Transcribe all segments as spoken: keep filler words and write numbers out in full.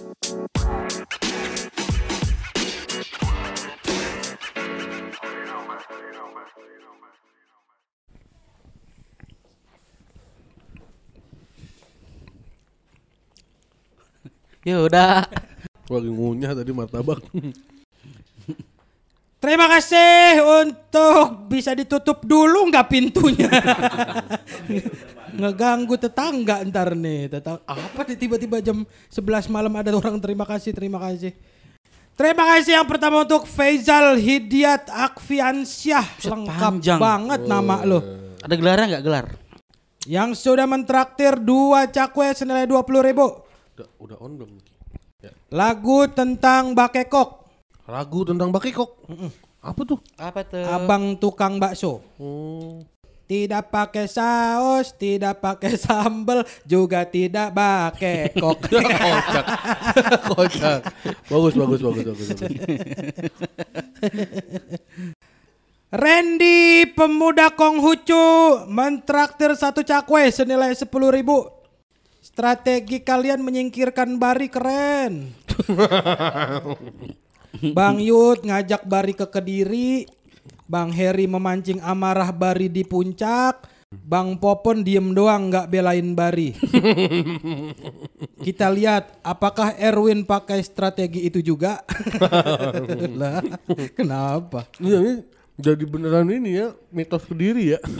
Ya udah. Lagi ngunyah tadi martabak. Terima kasih untuk bisa ditutup dulu nggak pintunya. Ngeganggu tetangga ntar nih. Tetang- apa nih tiba-tiba jam sebelas malam ada orang terima kasih, terima kasih. Terima kasih yang pertama untuk Faisal Hidayat Akfiansyah. Lengkap Panjang. banget nama lo. Ada gelarnya nggak gelar? Yang sudah mentraktir dua cakwe senilai dua puluh ribu. Udah, udah on belum? Ya. Lagu tentang Bakekok. Lagu tentang bakekok. Apa tuh? Apa tuh? Abang tukang bakso. Oh. Tidak pakai saus, tidak pakai sambal, juga tidak bakekok. Kocak. Kocak. Bagus, bagus, bagus, bagus. bagus. Randy pemuda Konghucu mentraktir satu cakwe senilai sepuluh ribu. Strategi kalian menyingkirkan Bari keren. Bang Yud ngajak Bari ke Kediri. Bang Heri memancing amarah Bari di puncak. Bang Popon diem doang gak belain Bari. Kita lihat apakah Erwin pakai strategi itu juga. Lah, kenapa? Iya, ini jadi beneran ini ya, mitos Kediri ya.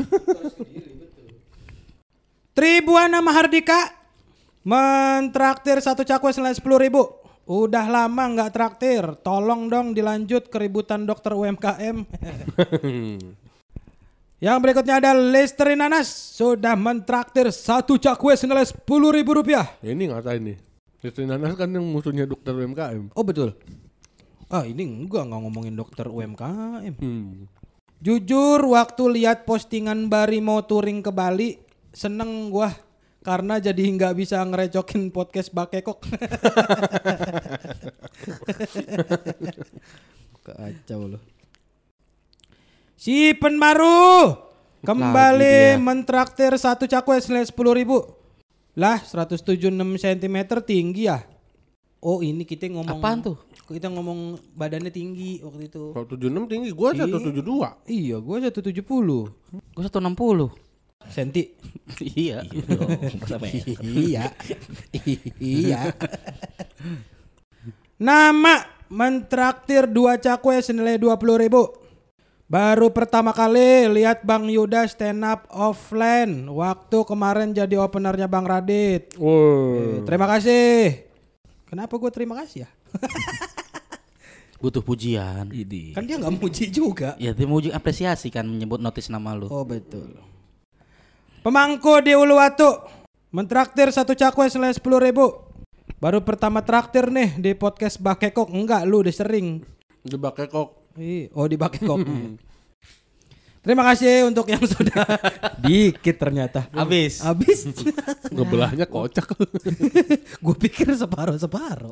Tribuana Mahardika mentraktir satu cakwe senilai sepuluh ribu. Udah lama nggak traktir, tolong dong dilanjut keributan dokter U M K M. Yang berikutnya ada Listerin Nanas sudah mentraktir satu cakwe senilai sepuluh ribu rupiah. Ya ini ngatain nih. Istri Nanas kan yang musuhnya dokter U M K M. Oh betul. Ah ini enggak nggak ngomongin dokter U M K M. Hmm. Jujur waktu lihat postingan Bari mau touring ke Bali, seneng gua. Karena jadi nggak bisa ngerecokin podcast Bakekok. Kacau loh. Si Penmaru kembali mentraktir satu cakwe senilai sepuluh ribu. Lah seratus tujuh puluh enam sentimeter tinggi ya. Oh ini kita ngomong. Apaan tuh? Kita ngomong badannya tinggi waktu itu. Kalau tujuh puluh enam tinggi, gua seratus tujuh puluh dua. Iya gua seratus tujuh puluh. Gue seratus enam puluh. Senti. Iya. Iya. Iya. Nama mentraktir dua cakwe senilai dua puluh ribu. Baru pertama kali lihat Bang Yuda stand up offline waktu kemarin jadi openernya Bang Radit. Wow. Eh, terima kasih. Kenapa gue terima kasih ya? Butuh pujian. Idi. Kan dia nggak muji juga. Ya dia muji apresiasi kan menyebut notis nama lu. Oh betul. Pemangku di Uluwatu mentraktir satu cakwe senilai sepuluh ribu. Baru pertama traktir nih di podcast Bakekok. Enggak, lu udah sering. Di bakekok. Oh di Bakekok. Terima kasih untuk yang sudah dikit ternyata. Habis. Habis. Ngebelahnya kocak. Gue pikir separuh-separuh.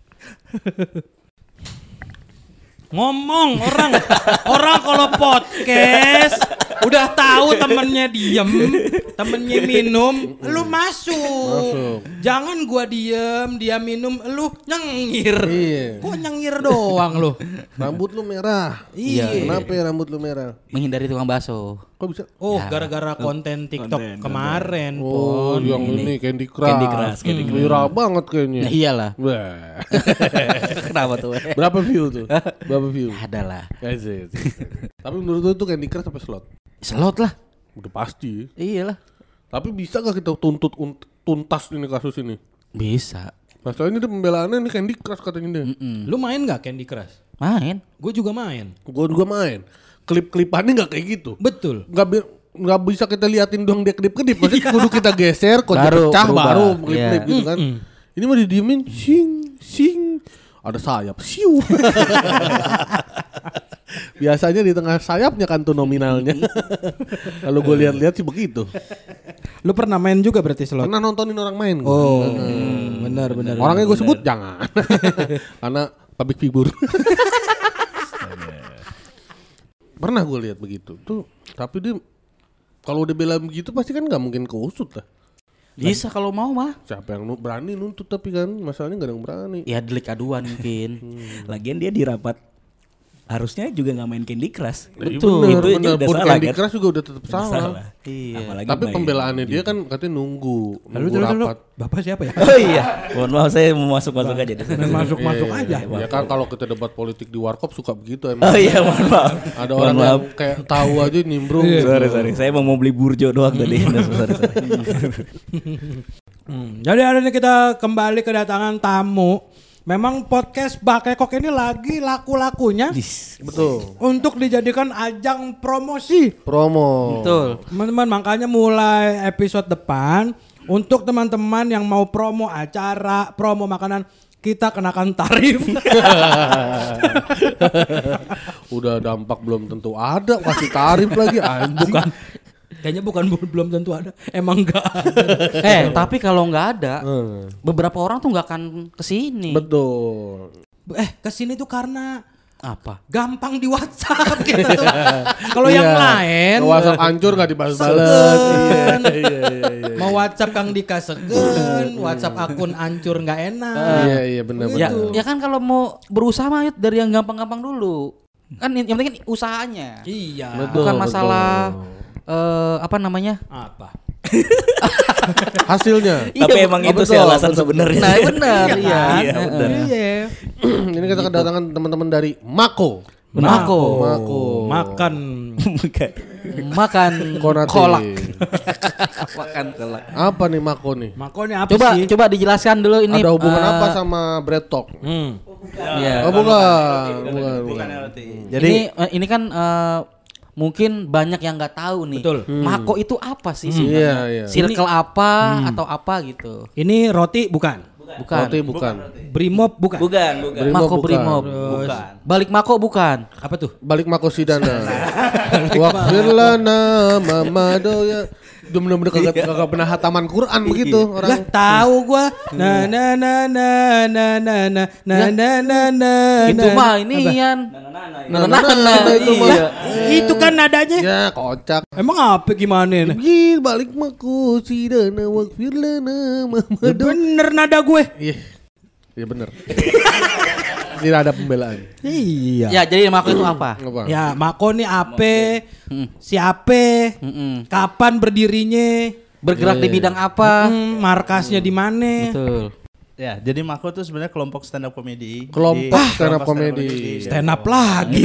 Ngomong orang orang kalau podcast udah tahu temennya diem, temennya minum, lu masuk. Masuk. Jangan gua diem, dia minum, lu nyengir. Iya. Kok nyengir doang lu? Rambut lu merah. Iya. Kenapa ya rambut lu merah? Menghindari tukang bakso. Kok bisa? Oh, Ya. gara-gara konten TikTok Konten, kemarin, Oh, Pon. yang ini Candy Crush. Candy Crush, Candy Crush. Viral banget kayaknya. Nah, iyalah. Wah. Kenapa tuh? Berapa view tuh? Berapa view? Ada lah. Asik, asik, asik. Tapi menurut lu tuh Candy Crush apa slot? Slot lah. Udah pasti. Iyalah. Tapi bisa gak kita tuntut un- tuntas ini kasus ini? Bisa. Masalah ini dia pembelaannya ini Candy Crush katanya dia. Mm-mm. Lu main gak Candy Crush? Main. Gue juga main. Gue juga main. Klip-klipannya gak kayak gitu. Betul. Gak bi- nggak bisa kita liatin doang dia kedip-kedip. Maksudnya kudu kita geser, kode Baru pecah berubah. baru klip-klip Iya. gitu kan. Ini mah didiemin, sing, sing. Ada sayap, siu. Biasanya di tengah sayapnya kan tuh nominalnya. Kalau gue lihat-lihat sih begitu. Lu pernah main juga berarti slot? Pernah nontonin orang main. gua. Oh, benar benar. Orangnya gue sebut jangan. Karena public figure. Pernah gue lihat begitu. Tuh, tapi dia kalau udah bela begitu pasti kan nggak mungkin keusut lah. Bisa kalau mau mah. Siapa yang nu- berani nuntut tapi kan masalahnya nggak ada yang berani. Ya delik aduan mungkin. Lagian dia di rapat harusnya juga nggak main Candy Crush. Betul. Itu aja Bener, udah pun salah Candy kan. Crush juga udah tetap Udah salah. Iya. Apalagi Tapi main pembelaannya game. dia kan katanya nunggu, Lalu nunggu dulu, dulu, rapat. Bapak siapa ya? Oh iya, mohon maaf saya mau masuk-masuk aja deh. Masuk-masuk Iya, aja. Ya kan kalau kita debat politik di warkop suka begitu emang. Oh iya, mohon maaf. Ada Mohon orang maaf. yang kayak tahu aja nimbrung. Iya. gitu. Sorry, sorry. Saya mau mau beli burjo doang tadi. sorry, sorry. Hmm, jadi hari ini kita kembali kedatangan tamu. Memang podcast Bakekok ini lagi laku-lakunya Betul. untuk dijadikan ajang promosi. Promo. Betul. Teman-teman, makanya mulai episode depan untuk teman-teman yang mau promo acara, promo makanan, kita kenakan tarif. Udah dampak belum tentu ada, kasih tarif lagi anjing. Bukan. Kayaknya bukan bu- belum tentu ada. Emang enggak ada. Eh, tapi kalau nggak ada, Hmm. beberapa orang tuh nggak akan kesini. Hmm. Betul. Eh, kesini tuh karena Apa? gampang di WhatsApp gitu. Kalau yang Iya. lain Ke WhatsApp hancur gak dibalas-balas. Segen. Iya, iya, iya, iya. mau WhatsApp Kang Dika segen, WhatsApp akun hancur nggak enak. Iya, iya benar Ya, benar. ya kan kalau mau berusaha mah Yud, dari yang gampang-gampang dulu. Kan yang penting kan usahanya. Iya. Betul. Bukan masalah eh, apa namanya? Apa? Hasilnya. Tapi Iya, emang oh, itu betul, sih alasan betul. sebenarnya. Nah, benar, iya. Iya, benar. Iya. Ini kita kedatangan teman-teman dari Mako. Mako. Mako. Makan. Bukan. Makan Konate. kolak. Makan kolak. Apa nih Mako nih? Makonnya apa Coba sih? coba dijelaskan dulu ini. Ada hubungan eh, apa sama Bread Talk? Hmm. Iya. Oh bukan. Bukan. Bukan bukan. L T. Jadi ini, eh, ini kan eh, mungkin banyak yang nggak tahu nih. Betul. Mako itu apa sih Iya, sebenarnya? iya. Circle apa atau apa gitu? Ini roti bukan? Bukan. Roti bukan. Brimob bukan? Bukan, bukan. Brimob Mako bukan. Brimob. Bukan. Balik Mako bukan. Apa tuh? Balik Mako Sidana. Wakfir lana mama doya. Udah bener-bener kagak kagak pernah hataman Quran begitu Lah orang. tahu gua. Na na na na na na na na na na na. Itu mah ini Ian. Nah, nah, nah, itu mah. Iya. Itu kan nadanya. Ya kocak. Emang apa gimana nih? Gil balik Mako Sidana wakfir lana mama Ya doya. bener nada gue. Iya. Iya bener. Tidak ada pembelaan. Iya. Ya, jadi Mako itu apa? Apa? Ya, Mako nih ape, Mm. siapa, Mm-mm. kapan berdirinya, Bergerak di bidang apa? hmm, markasnya di mana. Betul. Ya, jadi Mako tuh sebenarnya kelompok stand up comedy. Kelompok Di- stand up kelompok comedy. Stand up lagi.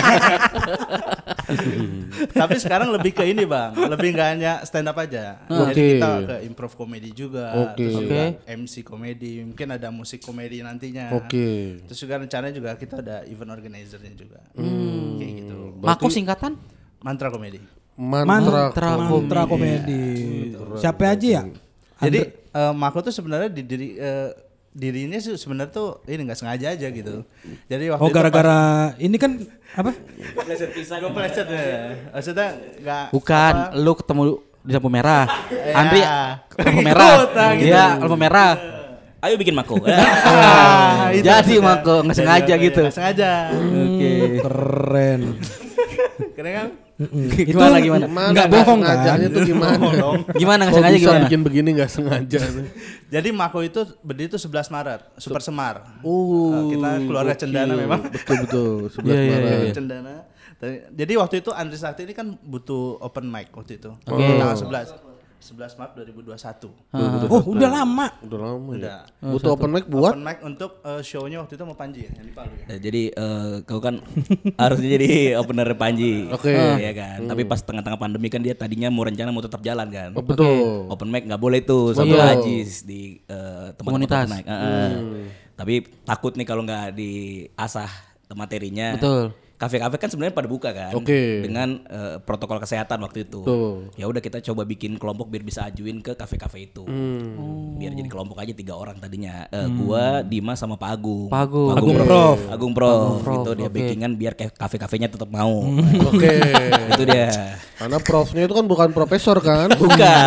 Tapi sekarang lebih ke ini bang, lebih nggak hanya stand up aja. Oke. Jadi kita ke improv komedi juga, Oke. terus juga Oke. M C komedi, mungkin ada musik komedi nantinya. Oke. Terus juga rencananya juga kita ada event organizer-nya juga, kayak gitu. Mako singkatan? Mantra komedi. Mantra. Mantra, mantra komedi. Siapa aja ya? Jadi eh, Mako tuh sebenarnya di diri eh, dirinya sih sebenarnya tuh ini nggak sengaja aja gitu. Jadi waktu Oh itu gara-gara ini kan apa? gue pleset ya. Maksudnya nggak Bukan, apa, lu ketemu di lampu merah. Ya. Andri lampu merah. Kota gitu. Iya, lampu merah. Ayo bikin Mako. Ah, itu Jadi maksudnya. Mako nggak sengaja Iya, gitu. nggak sengaja. Oke. Keren. Keren kan? Gimana gimana? Nggak bohong kan? Sengajanya tuh gimana? Gimana nggak Kok sengaja bisa gimana? bikin begini nggak sengaja? Jadi Mako itu berdiri itu sebelas Maret, Super Semar. Oh, Eh, kita keluarga Cendana memang. Betul betul. Sebelas Iya, iya, Maret. iya. Cendana. Tadi- Jadi waktu itu Andri Sakti ini kan butuh open mic waktu itu. Oke. Tanggal sebelas. sebelas Maret dua ribu dua puluh satu. Oh, udah lama. Udah lama Udah. ya. Butuh open mic buat? Open mic untuk eh, show-nya waktu itu sama Panji ya, yang di Palu ya. Nah, jadi eh, kau kan harusnya jadi opener Panji. Oke. Iya kan. Tapi pas tengah-tengah pandemi kan dia tadinya mau rencana mau tetap jalan kan. Oh, betul. Open mic nggak boleh tuh sama Betul. Ajis di eh, tempat Komunitas. open mic. Heeh. Tapi takut nih kalau nggak diasah materinya. Betul. Kafe-kafe kan sebenarnya pada buka kan. Oke. Dengan eh, protokol kesehatan waktu itu. Betul. Ya udah kita coba bikin kelompok biar bisa ajuin ke kafe-kafe itu. Hmm. Biar jadi kelompok aja tiga orang tadinya. Eh, Gua, Dimas sama Pak Agung. Pak Agung. Agung Prof. Prof. Agung Prof. Prof, Itu dia oke. backingan biar kayak kafe-kafenya tetap mau. Oke. Itu dia. Karena profnya itu kan bukan profesor kan? Bukan.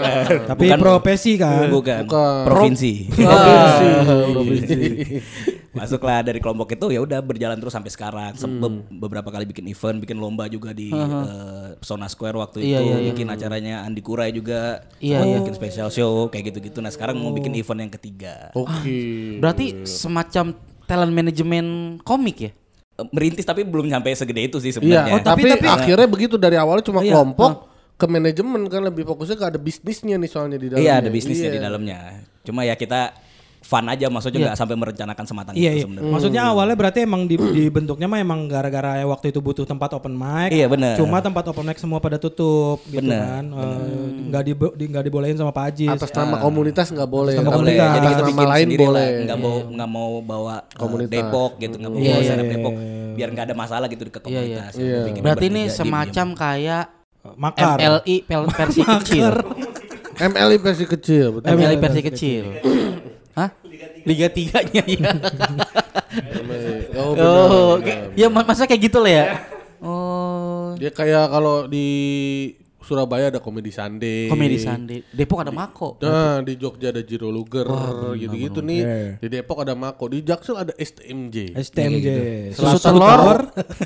Tapi Bukan- profesi kan. Bukan. Bukan. Provinsi. Provinsi. Provinsi. Masuklah dari kelompok itu ya udah berjalan terus sampai sekarang. Sem- be- beberapa kali bikin event, bikin lomba juga di eh, Pesona Square waktu Iya, itu, iya, iya. bikin acaranya Andi Kurai juga, Iya, sempat iya. bikin special show kayak gitu-gitu. Nah sekarang mau bikin event yang ketiga. Oke. Berarti semacam talent management komik ya? Eh, Merintis tapi belum sampai segede itu sih Iya, sebenarnya. Oh, tapi- tapi, tapi- akhirnya begitu dari awalnya cuma Iya, kelompok ke manajemen kan lebih fokusnya ke ada bisnisnya nih soalnya di dalamnya. Iya ada bisnisnya Iya. di dalamnya. Cuma ya kita fun aja, maksudnya nggak sampai merencanakan sematang Iya, itu iya. sebenarnya. Maksudnya awalnya berarti emang di- dibentuknya mah emang gara-gara waktu itu butuh tempat open mic. Iya, bener. Cuma tempat open mic semua pada tutup gitu Bener, kan. Eh, Nggak di, di- nggak dibolehin sama Pak Ajis. Atas nama komunitas nggak boleh. Atas nama Tapi Boleh, komunitas. jadi kita atas bikin nama lain sendiri boleh. lah, nggak mau nggak mau bawa eh, Komunitas. Depok gitu, nggak mau Iya, bawa iya, stand up iya. Depok, biar nggak ada masalah gitu ke Iya, iya. komunitas. Ya, Iya. bikin Berarti ini bertiga, diem-diem. semacam kayak Makar. M L I pel- versi kecil. M L I versi kecil, betul. M L I versi kecil. Hah? Liga tiganya ya. Oh, benar, Oh, benar. kayak- ya mak- masa kayak gitu lah ya. Oh, Dia kayak kalau di Surabaya ada Comedy Sunday. komedi Sunday. Depok ada Mako. Nah, di Jogja ada Jiro Luger gitu-gitu nih. Di Depok ada Mako, di Jaksel ada S T M J. S T M J. Susu Selatan telur. Tower.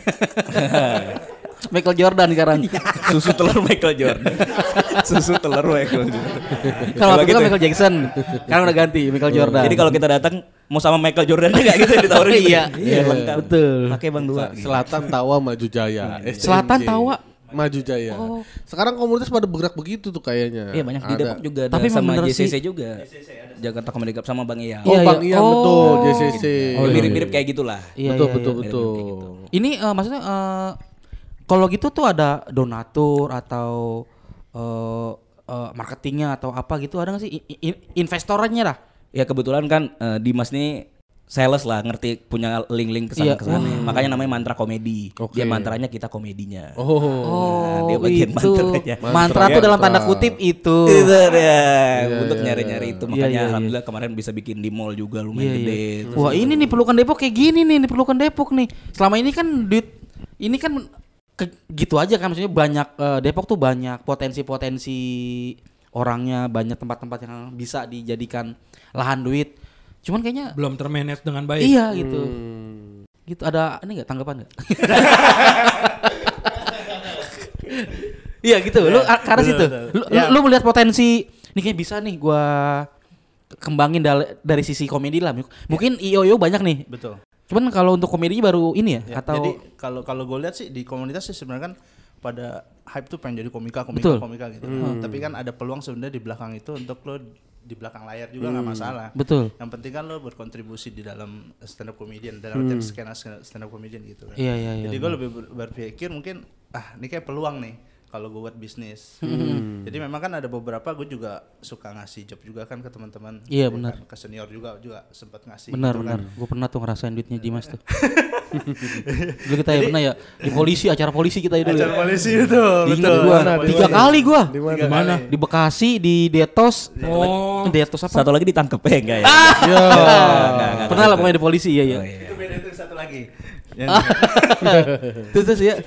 Michael Jordan sekarang. Susu telur Michael Jordan. Susu telur Michael Jordan. Kalau waktu itu gitu kan ya? Michael Jackson. Sekarang udah ganti Michael Jordan. Jadi kalau kita datang mau sama Michael Jordan juga gitu ditawarin. Iya, Iya, lengkap. betul. Pakai Bang dua. gitu. Selatan Tawa Maju Jaya. S T M J. Selatan Tawa? Maju Jaya. Sekarang komunitas pada bergerak begitu tuh kayaknya. Iya banyak di Ada. Depok juga ada Tapi emang sama bener J C C sih. juga. Jakarta Comedy Club sama Bang Iya. Oh, Iya, Bang iya. Ian Oh. betul, J C C. Ya, mirip-mirip kayak gitulah. Iya, betul, iya, betul, iya. betul. Ini eh, maksudnya eh, kalau gitu tuh ada donatur atau eh, eh, marketingnya atau apa gitu ada nggak sih I- i- investornya lah? Ya kebetulan kan eh, Dimas nih sales lah, ngerti, punya link-link Iya. kesana kesana. Makanya namanya mantra komedi. Oke. Dia mantranya, kita komedinya. Oh. Nah, dia bagian itu mantranya. mantra, Mantra, tuh dalam tanda mantra. kutip itu. Itu dia. Untuk iya, nyari-nyari itu Iya, makanya iya, iya. alhamdulillah kemarin bisa bikin di mall juga lumayan Iya, gede. iya. Terus Wah ini nih pelukan Depok kayak gini nih, nih pelukan Depok nih. Selama ini kan duit, ini kan ke- gitu aja kan, maksudnya banyak eh, Depok tuh banyak potensi-potensi orangnya, banyak tempat-tempat yang bisa dijadikan lahan duit. Cuman kayaknya Belum termanage dengan baik. iya gitu. Hmm. Gitu ada ini nggak tanggapan nggak? Iya gitu. Lu ah, karena situ. Lu, lu, lu melihat potensi nih kayak bisa nih gua kembangin dal- dari sisi komedi lah. Mungkin I O I O banyak nih. Betul. Cuman kalau untuk komedinya baru ini ya, Ya, atau jadi kalau kalau gue lihat sih di komunitas sih sebenarnya kan pada hype tuh pengen jadi komika komika Betul. komika gitu. Nah, tapi kan ada peluang sebenarnya di belakang itu untuk lo di belakang layar juga nggak masalah. betul. Yang penting kan lo berkontribusi di dalam stand up comedian, dalam artian skena stand up comedian gitu kan. Iya, iya, iya, Jadi gue lebih ber- berpikir mungkin ah ini kayak peluang nih kalau gue buat bisnis. Jadi memang kan ada beberapa gue juga suka ngasih job juga kan ke teman-teman. Iya, Ya benar. kan, ke senior juga juga sempat ngasih. Benar gitu benar. kan. Gue pernah tuh ngerasain duitnya Dimas tuh. Dulu kita ya pernah ya di polisi, acara polisi kita ya dulu. Acara ya. polisi itu. Ingat betul. gua Mana, di tiga mana? kali gua. Di mana? Di mana? Di Bekasi, di Detos. Oh. Detos apa? satu lagi ditangkep ya enggak ya? Ya. Pernah lah pokoknya di polisi iya iya. Oh, iya. Itu beda itu satu lagi. Yang Terus terus ya.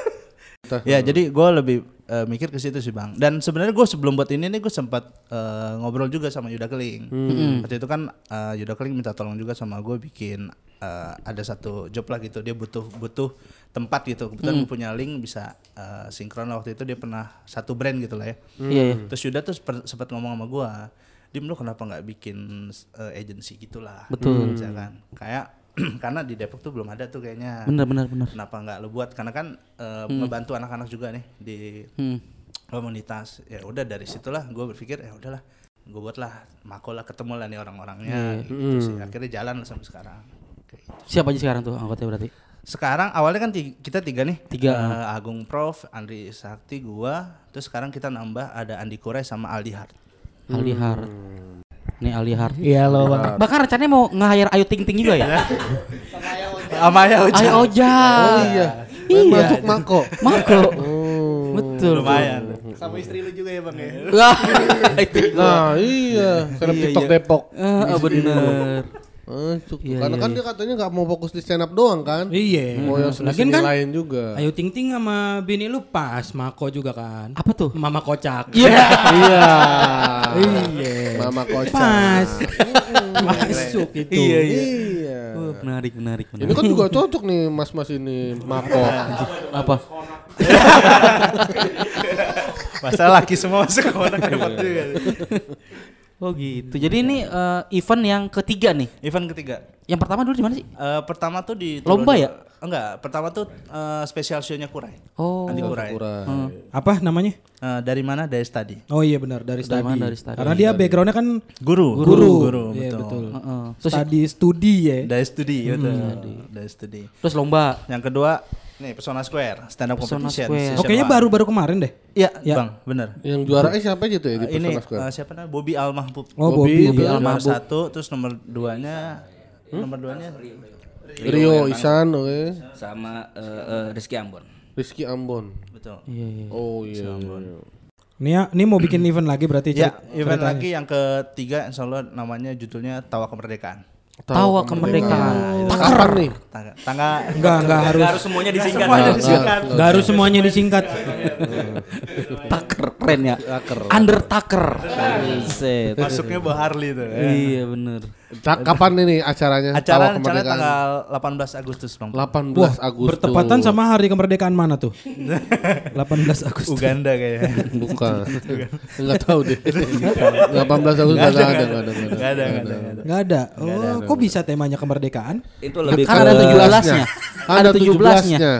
Ya jadi gue lebih eh, mikir ke situ sih bang. Dan sebenarnya gue sebelum buat ini nih gue sempat eh, ngobrol juga sama Yuda Keling. Waktu itu kan eh, Yuda Keling minta tolong juga sama gue bikin eh, ada satu job lah gitu. Dia butuh butuh tempat gitu. Kebetulan gue punya link bisa eh, sinkron waktu itu dia pernah satu brand gitu lah ya. Iya iya. Terus Yuda tuh sempat sempat ngomong sama gue, Dim lu kenapa nggak bikin eh, agency gitulah? Betul. Misalkan kayak karena di Depok tuh belum ada tuh kayaknya. Benar benar benar. Kenapa nggak lo buat? Karena kan eh, ngebantu anak-anak juga nih di Hmm. komunitas. Ya udah dari situlah gue berpikir ya udahlah, gue buatlah Mako lah, ketemu lah nih orang-orangnya. Gitu sih. Akhirnya jalan lah sampai sekarang. Kayak gitu. Siapa aja sekarang tuh anggotanya berarti? Sekarang awalnya kan ti- kita tiga nih. Tiga. Eh, Agung Prof, Andri Sakti, gua. Terus sekarang kita nambah ada Andi Kurai sama Aldi Hart. Aldi Hart. Nih Aldi Hart. Iya lo bang. Bahkan rencananya mau nge-hire Ayu Ting Ting juga ya? Amaya Ayu Oja. Oh iya. Iya. Masuk Mako. Mako. Oh. Betul. Lumayan. Sama istri lu juga ya bang ya. Wah, itu gua. Nah, iya. Karena Iya, TikTok iya. Depok. Ah, bener. Masuk. Iya, Karena iya, kan iya. dia katanya nggak mau fokus di stand up doang kan? Iya. Mau yang Lagian seni kan lain juga. Ayu Ting Ting sama bini lu pas Mako juga kan. Apa tuh? Mama kocak. Iya. Iya. Iya. Mama kocak. Pas. Masuk itu. Iya. Iya. Oh, menarik, menarik, Ini menarik. kan juga cocok nih mas-mas ini Mako. Apa? Masalah laki semua masuk ke kotak repot juga. Oh gitu. Jadi ini eh, event yang ketiga nih. Event ketiga. Yang pertama dulu di mana sih? Eh, pertama tuh di Lomba Tulodo. ya? Enggak, pertama tuh eh, spesial show-nya Kurai. Oh. Andi Kurai. Apa namanya? Eh, dari mana? Dari Study. Oh iya benar dari Dari studi. mana? Dari studi. Karena dia backgroundnya kan Guru. guru. Guru, Iya, betul. betul. Heeh. Terus Studi studi ya. Dari studi, betul. Dari studi. terus lomba. Yang kedua, nih Pesona Square, stand up Pesona competition. Square. season Oh, kayaknya one. baru-baru kemarin deh. Iya, Ya. Bang, bener. Yang juara eh siapa aja tuh ya di Eh, ini Pesona Square? eh, siapa namanya? Bobby Al Mahbub. Oh, Bobby, Bobby. Bobby Juara Al Mahbub. satu, terus nomor duanya, nomor duanya Rio Isan, oke. Sama eh, eh, Rizky Ambon. Rizky Ambon. betul. Iya, iya. Oh iya. iya. Ini ya, ini mau bikin event lagi berarti Ya, cerit- event ceritanya. lagi yang ketiga, insya Allah namanya judulnya Tawa Kemerdekaan. Tawa kemerdekaan. Kapan nih? Tangga, tangga Enggak, enggak harus. Harus semuanya disingkat. Semuanya ya. disingkat. Enggak harus semuanya disingkat. Taker keren ya. Undertaker. Buset. Masuknya bawa Harley tuh. Iya bener. Ta- Kapan ini acaranya? Acara Tawa acara Kemerdekaan. tanggal delapan belas Agustus, Bang. delapan Wah, belas Agustus. bertepatan sama hari kemerdekaan mana tuh? delapan belas Agustus. Uganda kayaknya. Bukan. Enggak tahu deh. delapan belas Agustus enggak ada, enggak ada, enggak ada. Enggak ada, enggak ada. enggak ada. Enggak ada. Oh, kok bisa temanya kemerdekaan? Itu lebih Kan ke ada tujuh belasnya. Ada tujuh belasnya. belasnya.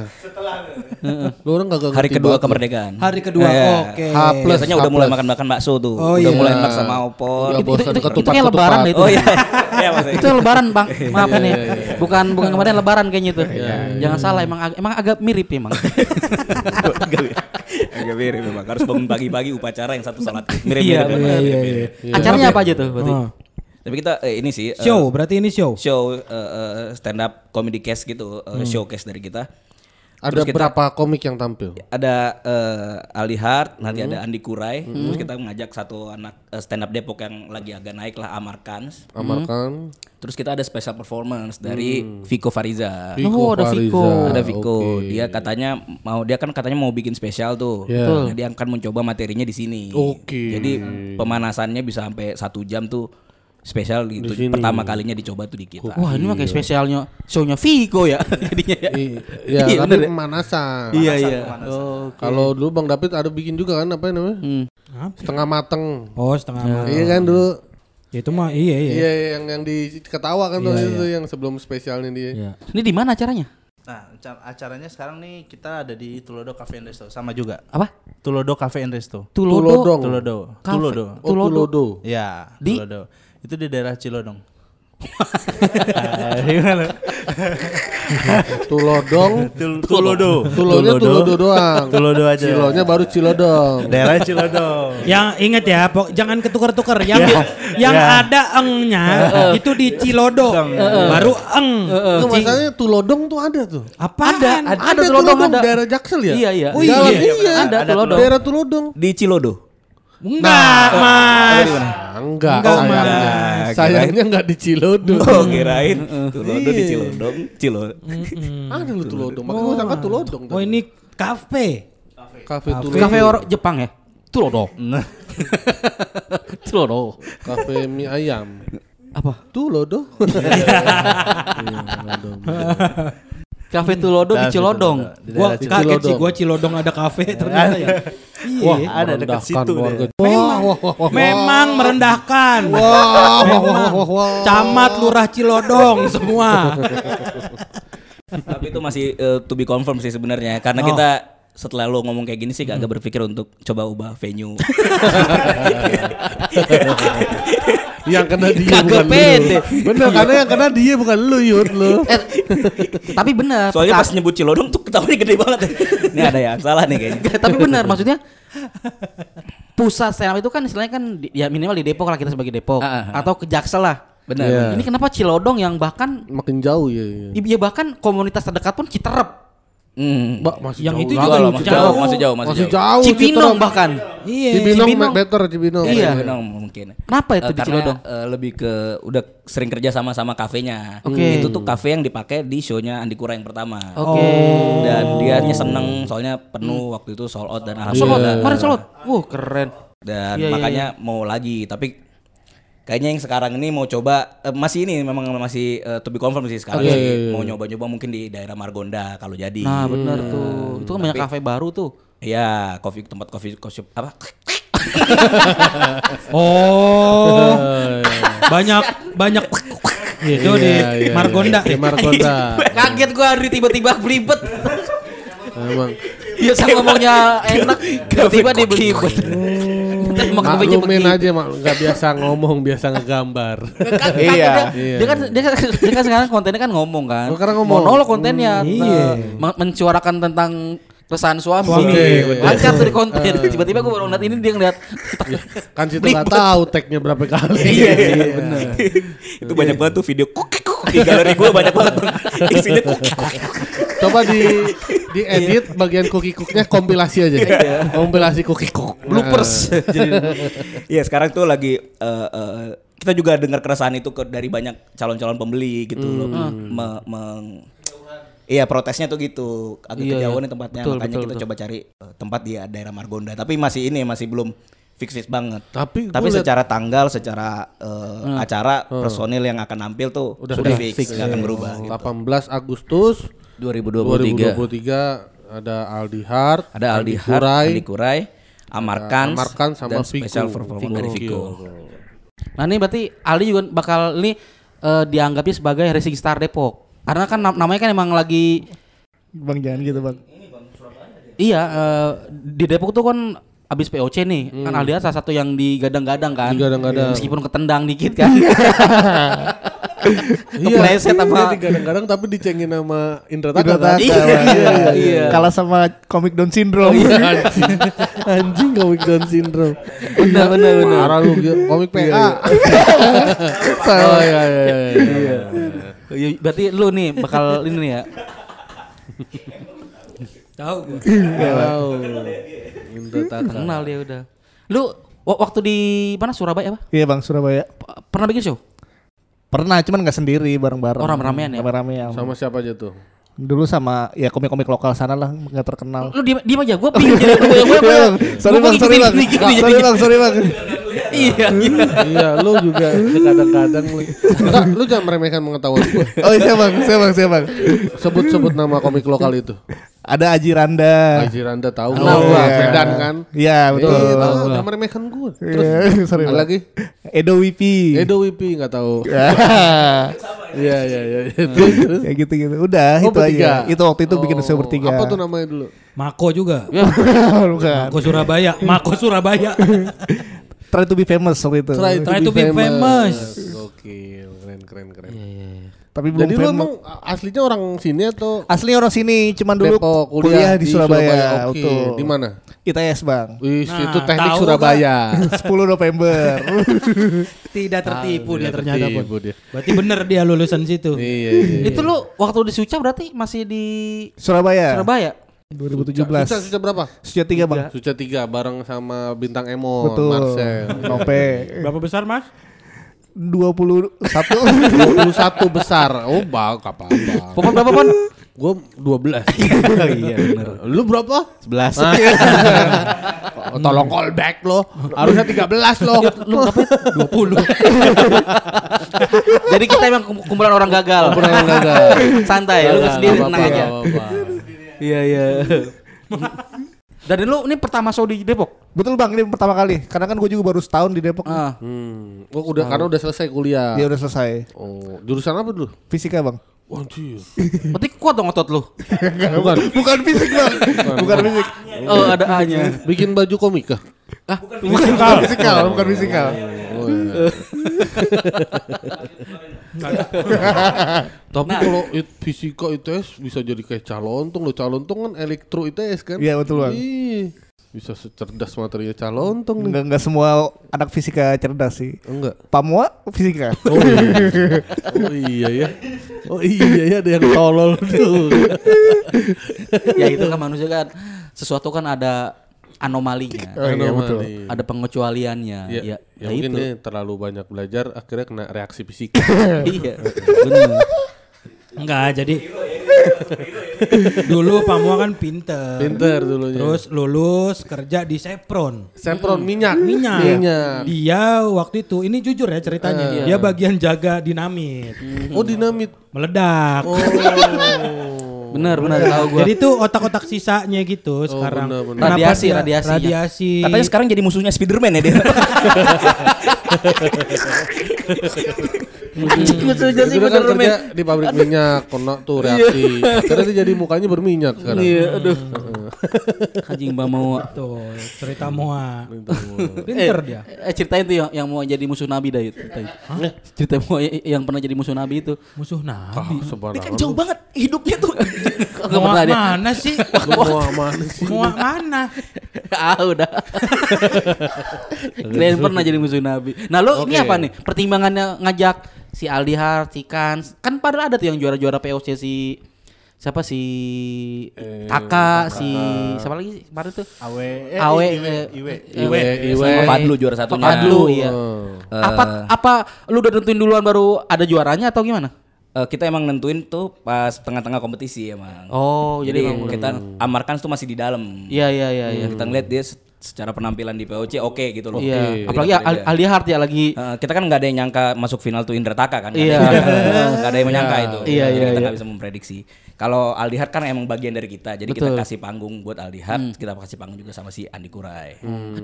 Lu orang enggak hari kedua kemerdekaan. Hari kedua. Iya. Oke. H plus. Biasanya udah mulai makan-makan bakso tuh. Oh, udah iya. mulai makan sama opor. Udah Itu, bosan itu, itu, ketupat- kayak lebaran ketupat. deh itu. Oh iya. Iya maksudnya. Itu lebaran bang, maaf nih. Bukan bukan kemarin lebaran kayaknya itu. Jangan salah, emang ag- emang agak mirip emang. Agak agak mirip memang. Harus bangun pagi-pagi upacara yang satu salat. Iya, Mirip-mirip. memang. Iya, iya, iya. Acaranya apa aja tuh berarti? Oh. Tapi kita eh, ini sih eh, Show, berarti ini show. show eh, stand up comedy cast gitu, eh, showcase dari kita. Ada Terus kita- berapa komik yang tampil? Ada eh, Ali Hart, nanti ada Andi Kurai, terus kita ngajak satu anak eh, stand up Depok yang lagi agak naik lah, Amar Kans. Amarkan. Terus kita ada special performance dari Vico Fariza. Oh, ada Vico. Ada Vico, Oke. dia katanya mau dia kan katanya mau bikin spesial tuh. Yeah. Nah, dia akan mencoba materinya di sini. Oke. Jadi pemanasannya bisa sampai satu jam tuh spesial gitu. Di sini. Pertama kalinya dicoba tuh di kita. Wah ini mah kayak spesialnya shownya Vigo ya jadinya ya. I- Iya, Iya, tapi bener ya? pemanasan. Iya iya. Oh, Kalau dulu Bang David ada bikin juga kan apa namanya? hmm. Setengah mateng. Oh, setengah malam. Iya kan dulu. Ya, itu mah iya iya. Iya yang yang di ketawa kan tuh Iya, itu yang sebelum spesialnya dia. Iya. Ini di mana acaranya? Nah, acar- acaranya sekarang nih kita ada di Tulodo Cafe and Resto sama juga. Apa? Tulodo Cafe and Resto. Tulodo. Tulodong. Tulodo. Cafe. Tulodo. Oh, Tulodo. Ya, Di? Tulodo. Itu di daerah Cilodong. Ah, gimana? Tulodong. Tul- Tulodo. Tulonya Tulodo doang. Tulodo aja. Cilonya baru Cilodong. Daerah Cilodong. Yang inget ya, pok, jangan ketukar-tukar. Yang yang Ya. ada engnya itu di Cilodo. Baru eng. Itu Ci- masalahnya Tulodong tuh ada tuh. Apaan? Ada, ada, ada Tulodong ada. daerah Jaksel ya? Iya iya. Oh iya, iya, Ada Ada Tulodong. daerah Tulodong. Di Cilodo. Enggak, Mas. Enggak, Enggak, sayangnya. Mas. Sayangnya enggak di Cilodong. Oh, kirain Tulodo di Iya. Cilodong, Cilodong. Ada lu Tulodong. Makanya gua sangka Tulodong. Oh, ini kafe. Kafe Tulodong. Kafe orang Jepang ya? Tulodo. Tulodo. Kafe mie ayam. Apa? Tulodo. Kafe Tulodo di Cilodong. Di Gua daerah Cilodong. kaget sih Cilodong. gua Cilodong ada kafe ternyata ya. Iya. Wah, ada dekat merendahkan situ warga. deh. Wah, wah, wah, wah. Memang merendahkan. Wah, wah, Memang. wah, wah, wah. Camat Lurah Cilodong semua. Tapi itu masih eh, to be confirm sih sebenarnya karena Oh. kita setelah lo ngomong kayak gini sih agak berpikir untuk coba ubah venue. Yang kena dia Kagak bukan pede. lu. Bener, karena yang kena dia bukan lu, Yud lu. Eh, tapi benar. Soalnya Ka- pas nyebut Cilodong tuh ketawanya gede banget. Ini ada yang salah nih kayaknya. tapi benar maksudnya pusat stand up itu kan istilahnya kan di- ya minimal di Depok lah kita sebagai Depok Ah, ah, ah. atau ke Jaksel lah. Benar. Iya. benar. Ini kenapa Cilodong yang bahkan Makin jauh ya. ya. ya bahkan komunitas terdekat pun Citerep. Hmm. Mbak masih Yang jauh. itu Jauh juga lah, lucu. masih jauh, masih jauh, masih Masih jauh. jauh. Cibinong bahkan. Iya. Cibinong, Cibinong. better Cibinong. Iya. Cibinong mungkin. Kenapa itu Eh, di karena Cilodong? eh, lebih ke udah sering kerja sama sama kafenya. Oke. Itu tuh kafe yang dipakai di show-nya Andi Kura yang pertama. Oke. Dan dianya seneng soalnya penuh waktu itu sold out dan Solot, alhamdulillah. kemarin Solot. Wuh, keren. Dan Iya, iya, makanya mau lagi tapi kayaknya yang sekarang ini mau coba uh, masih ini memang masih uh, to be confirm sih sekarang Okay, sih. iya, iya. Mau nyoba-nyoba mungkin di daerah Margonda kalau jadi. Nah bener tuh, itu kan banyak kafe baru tuh. Iya, kopi tempat kopi kopi apa? Oh. banyak banyak gitu di Iya, iya, Margonda. iya. Di Margonda. Kaget gua Adri tiba-tiba belibet. Emang Biasa ngomongnya enak, tiba-tiba dia belibet. Emang kafenya maklumin begitu. aja mak nggak biasa ngomong, biasa ngegambar. Kan- kan Iya. dia, dia kan dia kan dia kan sekarang kontennya kan ngomong kan. Oh, sekarang ngomong. Monolog kontennya. Hmm, eh, iya. men- mencuarakan tentang keresahan suami. Suami, betul. Lancar tuh di konten. Tiba-tiba gue baru ngeliat ini dia ngeliat. Kan situ nggak tahu tagnya berapa kali. Iya, iya, benar. Itu banyak banget tuh video kukik kukik di galeri gue banyak banget Bang. Isinya kukik kukik. Coba di di edit bagian cookie cooknya kompilasi aja. Kompilasi cookie cook. Bloopers. Jadi iya sekarang tuh lagi eh, eh, kita juga dengar keresahan itu ke, dari banyak calon-calon pembeli gitu loh. Me- meng- Iya protesnya tuh gitu agak Iya, kejauhan iya. nih tempatnya Betul, makanya betul, kita betul. coba cari eh, tempat di daerah Margonda tapi masih ini masih belum fix fix banget. Tapi Tapi gua liat- secara tanggal, secara eh, acara, personil yang akan nampil tuh Udah- sudah udah fix, fix, nggak akan ya. berubah. Gitu. delapan belas Agustus dua ribu dua dua puluh ribu tiga dua puluh tiga ada Aldi Hart, ada Aldi Hart, Kurai, Andi Kurai, Amarkans, Amarkan sama dan Vico. special performance dari Vico. Nah ini berarti Aldi juga bakal ini eh, dianggapnya sebagai Racing Star Depok. Karena kan nam- namanya kan emang lagi Bang jangan gitu bang. iya eh, di Depok tuh kan abis P O C nih. Kan Aldi Hart salah satu yang digadang-gadang kan. Digadang-gadang. Meskipun ketendang dikit kan. Iya, Kepleset iya, sama- kadang-kadang tapi dicengin sama Indra Taka. Indra kan? Taka, Iya, Bang. iya, iya. Kalah sama komik Down syndrome. Anjing, anjing komik Down syndrome. Benar benar benar. Parah lu gitu. Komik P A. Oh iya iya iya. Iya, berarti lu nih bakal ini nih ya. Tahu gua. Wow. Indra Taka. Kenal dia udah. Lu wa- waktu di mana Surabaya apa? Iya bang Surabaya. P- Pernah bikin show? Pernah cuman nggak sendiri bareng-bareng. Oh, rame-ramean ya? Rame-ramean. Sama siapa aja tuh? Dulu sama ya komik-komik lokal sana lah nggak terkenal. Lu diem, diem aja, gue pingin jadi gue gue Iya, Bang. Sorry bang, sorry bang, sorry bang, sorry bang. Iya, iya. Iya, lu juga kadang-kadang lu. Enggak, lu jangan meremehkan pengetahuan gua. Oh iya bang, saya bang, saya bang. Sebut-sebut nama komik lokal itu. Ada Aji Randa. Aji Randa tahu Oh, gua, iya. Medan kan? Iya betul. Eh, tahu, jangan meremehkan gua. Terus Iya, sorry ada bang. lagi? Edo Wipi. Edo Wipi enggak tahu. Iya, iya, iya. Ya gitu-gitu. Udah Oh, itu bertiga. aja. Itu waktu itu bikin Oh, show bertiga. Apa tuh namanya dulu? Mako juga. Bukan. Mako Surabaya. Mako Surabaya. Try to be famous waktu itu. Try to be famous. Gokil, keren keren keren. Tapi belum Jadi lu famous. emang aslinya orang sini atau Aslinya orang sini, cuman dulu Depok, kuliah, di, Surabaya. Oke, Betul. di mana? I T S bang. Wih, Nah, itu teknik tahu Surabaya. sepuluh November. Tidak tertipu Ah, dia tidak ternyata pun. tertipu dia. Berarti bener dia lulusan situ. Iya, iya. Itu lu waktu di Suca berarti masih di Surabaya. Surabaya? dua ribu tujuh belas. Suca, Suca berapa? Suca tiga bang. Suca tiga bareng sama Bintang Emo, Betul. Marcel. Nope. Berapa besar mas? dua puluh satu. dua puluh satu besar. Oh, bang, apa apa. Pokok berapa pon? Gue dua belas. Iya benar. Lu berapa? sebelas. Oh, tolong call back lo. Harusnya tiga belas lo. Lu berapa? dua puluh. Jadi kita emang kum- kumpulan orang gagal. Kumpulan orang gagal. Santai, lu sendiri Nggak tenang apa-apa, aja. nggak apa-apa. Iya, iya. Dan lu ini pertama show di Depok? Betul bang, ini pertama kali. Karena kan gue juga baru setahun di Depok. Ah. Hmm. Oh, udah karena udah selesai kuliah. Dia udah selesai. Oh, jurusan apa dulu? Fisika bang. Wah, anjir. Berarti kuat dong otot lu. Bukan. Bukan fisik bang. Bukan fisik. Oh, ada A-nya. Bikin baju komik kah? Bukan fisikal. Bukan fisikal. Oh, iya. Tapi kalau it, fisika I T S bisa jadi kayak calontong lo. Calontong kan elektro I T S kan? Iya, betul, Bang. Ih, bisa secerdas materinya calontong nih. Enggak enggak semua anak fisika cerdas sih. Enggak. Pamua fisika. Oh iya. Oh iya ya. Oh iya ya ada yang tolol tuh. Ya itu kan manusia kan sesuatu kan ada anomalinya. Oh, iya, betul. Ada pengecualiannya. Ya, Ya, ya, ya mungkin itu. dia terlalu banyak belajar akhirnya kena reaksi fisika. Iya. Benar. Enggak, jadi Dulu Pak Mua kan pinter. Pinter dulunya. Terus lulus kerja di Sepron. Sempron minyak. Minyak. Minyak. Dia waktu itu, ini jujur ya ceritanya. Dia bagian jaga dinamit. Oh dinamit. Meledak. Oh. Bener bener tahu gua. Jadi tuh otak-otak sisanya gitu sekarang. bener, bener. Kenapa Radiasi, dia- radiasinya. Radiasi. Katanya sekarang jadi musuhnya Spiderman ya dia. Anjing musuhnya Itu kan kerja di pabrik minyak, kena tuh reaksi. Karena dia jadi mukanya berminyak sekarang. Iya, aduh. Anjing Mbak mau. Tuh, cerita Mua. Pinter dia. Eh ceritain tuh yang, yang mau jadi musuh Nabi dah itu. Ceritain. Cerita mau yang pernah jadi musuh Nabi itu. Musuh Nabi. Ini kan jauh banget hidupnya tuh. Enggak Mua pernah dia. mana sih? Semua mana sih? Mua mana? Ah udah. Kalian pernah jadi musuh Nabi. Nah lo ini Oke. apa nih? Pertimbangannya ngajak si Aldihar, si Kans. Kan padahal ada tuh yang juara-juara P O C si siapa si Taka, si siapa lagi sih kemarin tuh? Awe, eh, Awe, Iwe, eh, Iwe. Iwe, Iwe. Sama Fadlu juara satunya. Fadlu, iya. Oh. Apa apa lu udah nentuin duluan baru ada juaranya atau gimana? Eh, kita emang nentuin tuh pas tengah-tengah kompetisi emang. Oh, Jadi jadi emang kita Amarkans tuh masih di dalam. Iya iya iya iya. Kita ngeliat dia se- secara penampilan di P O C oke gitu loh. Iya, Oke. apalagi Dari Al- dia. Aldihar ya lagi. Eh, kita kan nggak ada yang nyangka masuk final tuh Indra Taka kan. Nggak Iya. ada yang- nggak ada yang menyangka itu. Iya, Jadi iya, kita iya. nggak bisa memprediksi. Kalau Aldihar kan emang bagian dari kita. Jadi kita Betul. kasih panggung buat Aldihar, kita kasih panggung juga sama si Andi Kurai.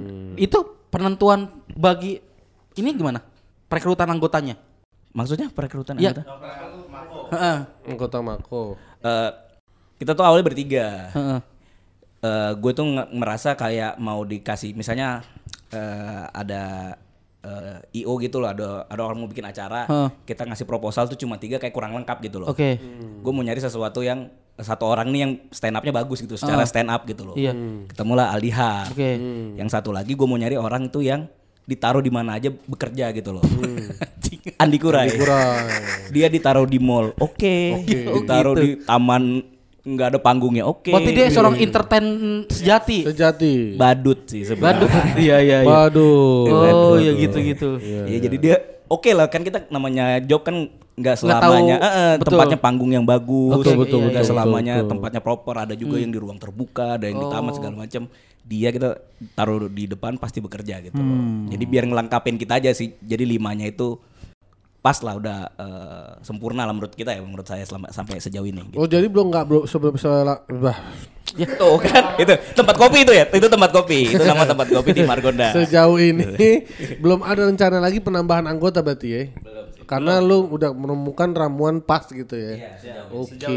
Itu penentuan bagi ini gimana? Perekrutan anggotanya? Maksudnya perekrutan Iya. anggota? Heeh. Anggota Mako. Eh, kita tuh awalnya bertiga. Heeh. Eh, gue tuh nge- merasa kayak mau dikasih misalnya eh, ada eh, I O gitu loh, ada ada orang mau bikin acara, Heeh. kita ngasih proposal tuh cuma tiga kayak kurang lengkap gitu loh. Oke. Gue mau nyari sesuatu yang satu orang nih yang stand upnya bagus gitu, secara Ah. stand up gitu loh. Iya. Ketemulah Aldihar. Oke. Yang satu lagi gue mau nyari orang tuh yang ditaruh di mana aja bekerja gitu loh. Andi Kurai. Kurang. Dia ditaruh di mall, oke. Ditaruh di taman nggak ada panggungnya, oke. Berarti dia seorang entertain sejati. Sejati. badut sih sebenarnya. Badut. Iya iya iya. Waduh. Oh, ya gitu-gitu. Ya jadi dia oke lah kan kita namanya job kan nggak Nggak selamanya tahu. eh, eh, Betul. tempatnya panggung yang bagus, Betul, betul, nggak betul, selamanya betul. tempatnya proper, ada juga yang di ruang terbuka, ada yang di taman Oh. segala macam. Dia kita taruh di depan pasti bekerja gitu. Hmm. Jadi biar ngelengkapin kita aja sih. Jadi limanya itu pas lah udah eh, sempurna lah menurut kita ya, menurut saya selama sampai sejauh ini. Gitu. Oh jadi belum nggak belum sebelum salah. Bah. Ya, tuh kan itu tempat kopi itu ya, itu tempat kopi, itu nama tempat kopi di Margonda. Sejauh ini belum ada rencana lagi penambahan anggota berarti ya? Karena lu udah menemukan ramuan pas gitu ya? Oke.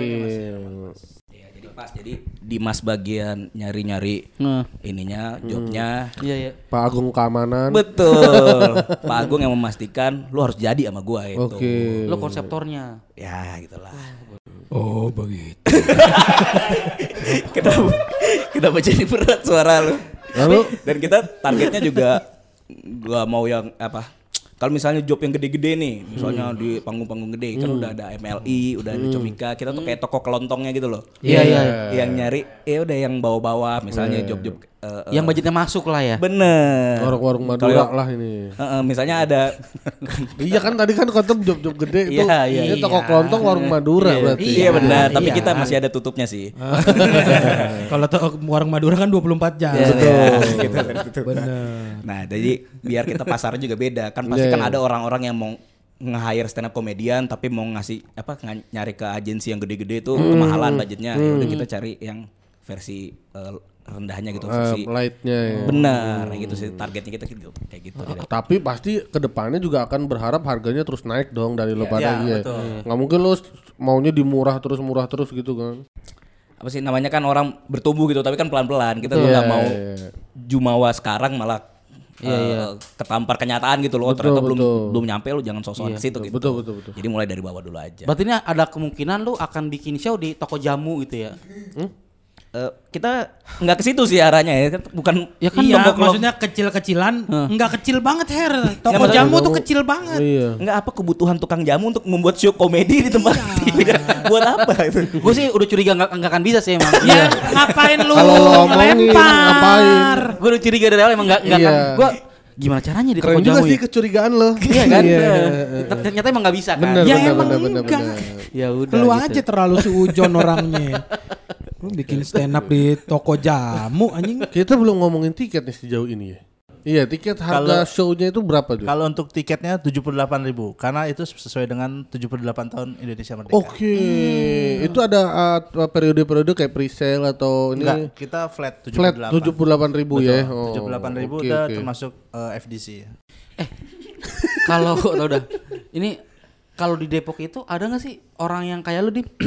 Ya, jadi pas jadi Dimas bagian nyari-nyari Nah. ininya, jobnya. Iya iya. Pak Agung Keamanan. Betul. Pak Agung yang memastikan lu harus jadi sama gua itu. Oke. Lo konseptornya. Ya, gitulah. Oh begitu. Kenapa kenapa jadi berat suara lu? Lalu Dan kita targetnya juga gua mau yang apa? Kalau misalnya job yang gede-gede nih, misalnya di panggung-panggung gede, kan udah ada M L I, udah ada Comika, kita tuh kayak toko kelontongnya gitu loh. Iya iya. Yang nyari, ya udah yang bawa-bawa, misalnya job-job. eh, eh, Yang budgetnya masuk lah ya. bener. warung-warung Madura Kalau- lah ini. Heeh, misalnya ada Iya kan tadi kan kata job-job gede itu. Iya, iya, Ini toko iya. kelontong warung Madura berarti. iya benar, tapi iya. kita masih ada tutupnya sih. Kalau tuh warung Madura kan dua puluh empat jam. Betul. Gitu. Bener. Nah, jadi biar kita pasarnya juga beda. Kan pasti Iya. kan ada orang-orang yang mau nge-hire stand up komedian tapi mau ngasih apa ng- nyari ke agensi yang gede-gede itu kemahalan budgetnya. Ya udah kita cari yang versi eh, rendahnya gitu, Eh, versi lightnya ya. benar kayak gitu sih targetnya kita gitu kayak gitu. Tapi pasti kedepannya juga akan berharap harganya terus naik dong dari lo pada Iya, iya. betul. Nggak mungkin lo maunya dimurah terus murah terus gitu kan? Apa sih namanya kan orang bertumbuh gitu tapi kan pelan-pelan. Kita tuh Iya, nggak mau iya, iya. jumawa sekarang malah Iya, eh, iya. ketampar kenyataan gitu loh. Betul, Ternyata belum betul. belum nyampe lu jangan sosok ke situ gitu. Betul betul betul. Jadi mulai dari bawah dulu aja. Berarti ini ada kemungkinan lu akan bikin show di toko jamu gitu ya. Eh, kita nggak ke situ sih arahnya ya, kan bukan Ya kan Iya, toko- maksudnya kecil-kecilan, enggak kecil banget Her. Toko Nggak, jamu betul. tuh kecil banget. Iya. nggak apa kebutuhan tukang jamu untuk membuat show komedi di tempat Iya. buat apa itu? Gue sih udah curiga nggak nggak akan bisa sih emang. Ya, ngapain lu Kalau lo omongin, lempar? ngapain? Gue udah curiga dari awal emang nggak nggak Iya. akan. Gue gimana caranya di Keren toko juga jamu sih ya? kecurigaan lo. Iya kan? Iya. Ter- Ternyata emang nggak bisa kan? Bener, Ya bener, emang bener, bener, enggak. bener. Ya udah. Lu gitu. aja terlalu seujon orangnya. Lu bikin stand up di toko jamu anjing. Kita belum ngomongin tiket nih sejauh ini ya. Iya, tiket harga Kalau- show-nya itu berapa tuh? Kalau untuk tiketnya tujuh puluh delapan ribu karena itu sesuai dengan tujuh puluh delapan tahun Indonesia Merdeka. Oke, itu ada uh, periode-periode kayak pre-sale atau ini Enggak, kita flat tujuh puluh flat delapan. tujuh puluh delapan ribu ya. Oh, tujuh puluh delapan ribu oke, udah oke. termasuk uh, F D C. Kalau tau udah. Ini kalau di Depok itu ada nggak sih orang yang kayak lu Dim?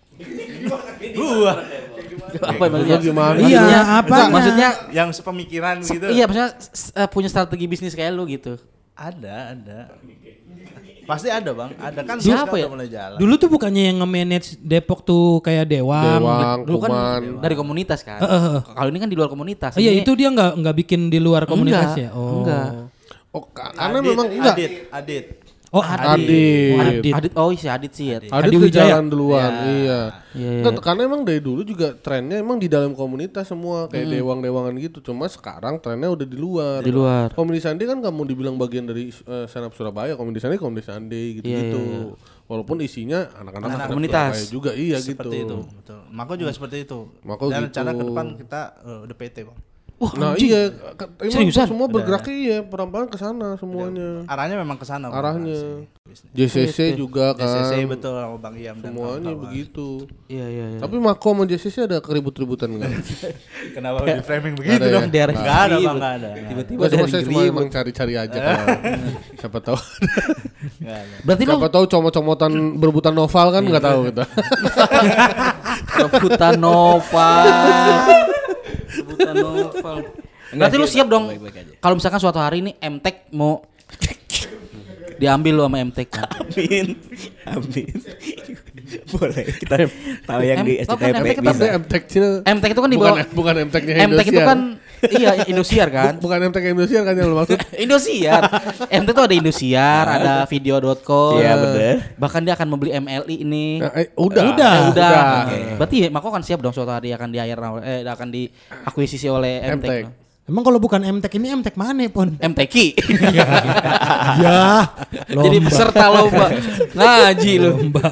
Gua Apa maksudnya? Gimana? Iya, Maksudnya- apanya? Maksudnya yang sepemikiran gitu. iya maksudnya s- eh, punya strategi bisnis kayak lu gitu. Ada, ada. Pasti ada, Bang. Ada kan Siapa sekarang ya? udah mulai jalan. Dulu tuh bukannya yang nge-manage Depok tuh kayak Dewang. Dewang, Dulu kan Kuman. dari komunitas kan. Eh, eh, eh. Kalau ini kan di luar komunitas. Iya, Ini- itu dia nggak nggak bikin di luar komunitas Enggak, ya. Oh. enggak. Oh, ka- karena Adit, memang enggak. Adit, Adit. Oh, Adit. Oh, Adit. Adit, oh si Adit sih ya. Adit Adi tuh Wijaya. jalan duluan, iya. Iya, iya. Kan, karena emang dari dulu juga trennya emang di dalam komunitas semua kayak dewang-dewangan gitu. Cuma sekarang trennya udah di luar. Di luar. Komedi Sandi kan kamu dibilang bagian dari uh, stand up Surabaya, Komedi Sandi, Komedi Sandi gitu-gitu. Iya, iya, Walaupun isinya anak-anak Anak stand up komunitas. Surabaya juga, iya Seperti gitu. itu, betul. Mako juga seperti itu. Mako Dan gitu. rencana ke depan kita uh, udah P T, Bang. Wah, Nah anjing. iya, ke- emang Seriusan? semua bergeraknya iya, pelan-pelan ke sana semuanya. Arahnya memang ke sana. Bang. Arahnya. Bisnis. J C C juga J C C kan. betul sama Bang Iam dan Semuanya kawan-kawan. begitu. Iya iya iya. Tapi Mako sama J C C ada keribut-ributan enggak? Kenapa di framing begitu Ada ya? dong? Daerah Enggak ada, ribut. Bang, enggak ada. Tiba-tiba Gua cuma dari saya cuma ribut. emang cari-cari aja kan. Siapa tahu. Enggak ada. Berarti lu Siapa tahu comot-comotan berebutan novel kan enggak tahu kita. rebutan novel. Rebutan novel. Berarti lu siap dong. Kalau misalkan suatu hari ini M-Tech mau diambil lu sama M-Tech kan. Amin. Amin. Boleh kita tahu yang di Em- tau kan S C T P M-Tech bisa. Tapi M-Tech Cina M-Tech itu kan di bukan bawah bukan M-Technya M-Tech itu Indosiar. kan iya Indosiar kan. Bu- bukan M-Tech Indosiar kan yang lu maksud. Indosiar. M-Tech itu ada Indosiar, ada video dot com. Iya, bener. Bahkan dia akan membeli M L I ini. Nah, eh, udah. Udah. Eh, udah. udah. Berarti Mako kan siap dong suatu hari akan di hire eh akan diakuisisi oleh M-Tech. M-Tech. no? Emang kalau bukan M-Tech ini M-Tech mana, Pon? M T Q. Ya. Jadi peserta lomba ngaji lu. Lomba.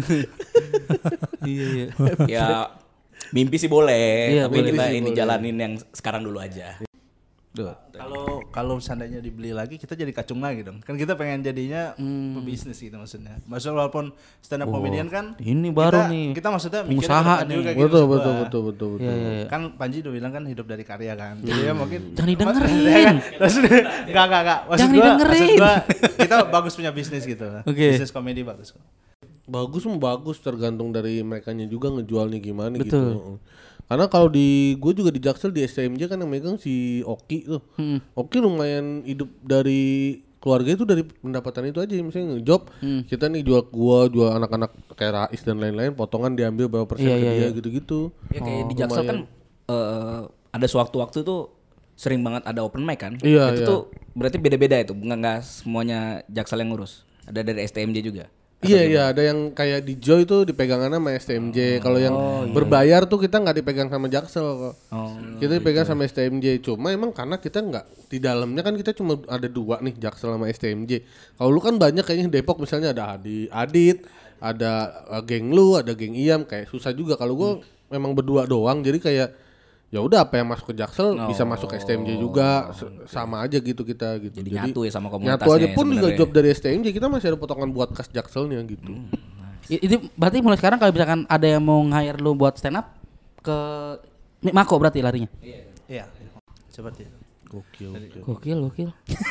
Iya iya. Ya mimpi sih boleh, Iya, tapi boleh. kita Mimpi ini boleh. jalanin yang sekarang dulu aja. Kalau kalau seandainya dibeli lagi kita jadi kacung lagi dong. Kan kita pengen jadinya pebisnis gitu maksudnya. Maksudnya walaupun stand up comedian kan ini baru kita, nih. Kita maksudnya mikirnya Pengusaha ke depan nih. juga gitu, Betul maksud betul gua. betul betul betul. Iya iya iya. Kan Panji udah bilang kan hidup dari karya kan. Jadi ya mungkin Jangan didengerin. Ya kan? Maksudnya enggak enggak enggak. Maksud Jangan gua, didengerin. maksud gua kita bagus punya bisnis gitu. Oke. Bisnis komedi bagus kok. Bagus mah bagus tergantung dari merekanya juga ngejualnya gimana Betul. gitu. Karena kalau di gue juga di Jaksel di S T M J kan yang megang si Oki tuh. Hmm. Oki lumayan hidup dari keluarga itu dari pendapatan itu aja misalnya ngejob Hmm. kita nih jual gua jual anak-anak kayak Rais dan lain-lain potongan diambil berapa persen Iya, ke iya, dia iya. gitu-gitu. Ya kayak di Jaksel kan eh, ada sewaktu-waktu tuh sering banget ada open mic kan. Iya, itu iya. tuh berarti beda-beda itu, nggak nggak semuanya Jaksel yang ngurus. Ada dari S T M J juga. Iya iya ada yang kayak di Joy tuh dipegangannya sama S T M J. Kalau yang berbayar tuh kita nggak dipegang sama Jaksel kok. Oh, Kita dipegang sama S T M J. Cuma emang karena kita nggak di dalamnya kan kita cuma ada dua nih Jaksel sama S T M J. Kalau lu kan banyak kayaknya Depok misalnya ada Adi, Adit, ada uh, geng lu, ada geng Iam kayak susah juga. Kalau gua memang berdua doang jadi kayak ya udah apa yang masuk ke Jaksel bisa masuk ke S T M J juga S- sama aja gitu kita gitu. Jadi nyatu ya sama komunitasnya Nyatu aja ya pun juga sebenarnya. job dari S T M J kita masih ada potongan buat kas Jakselnya gitu. I- Itu berarti mulai sekarang kalau misalkan ada yang mau hire lu buat stand up ke Nih, Mako berarti larinya. Iya. Seperti itu. Gokil. Gokil, gokil.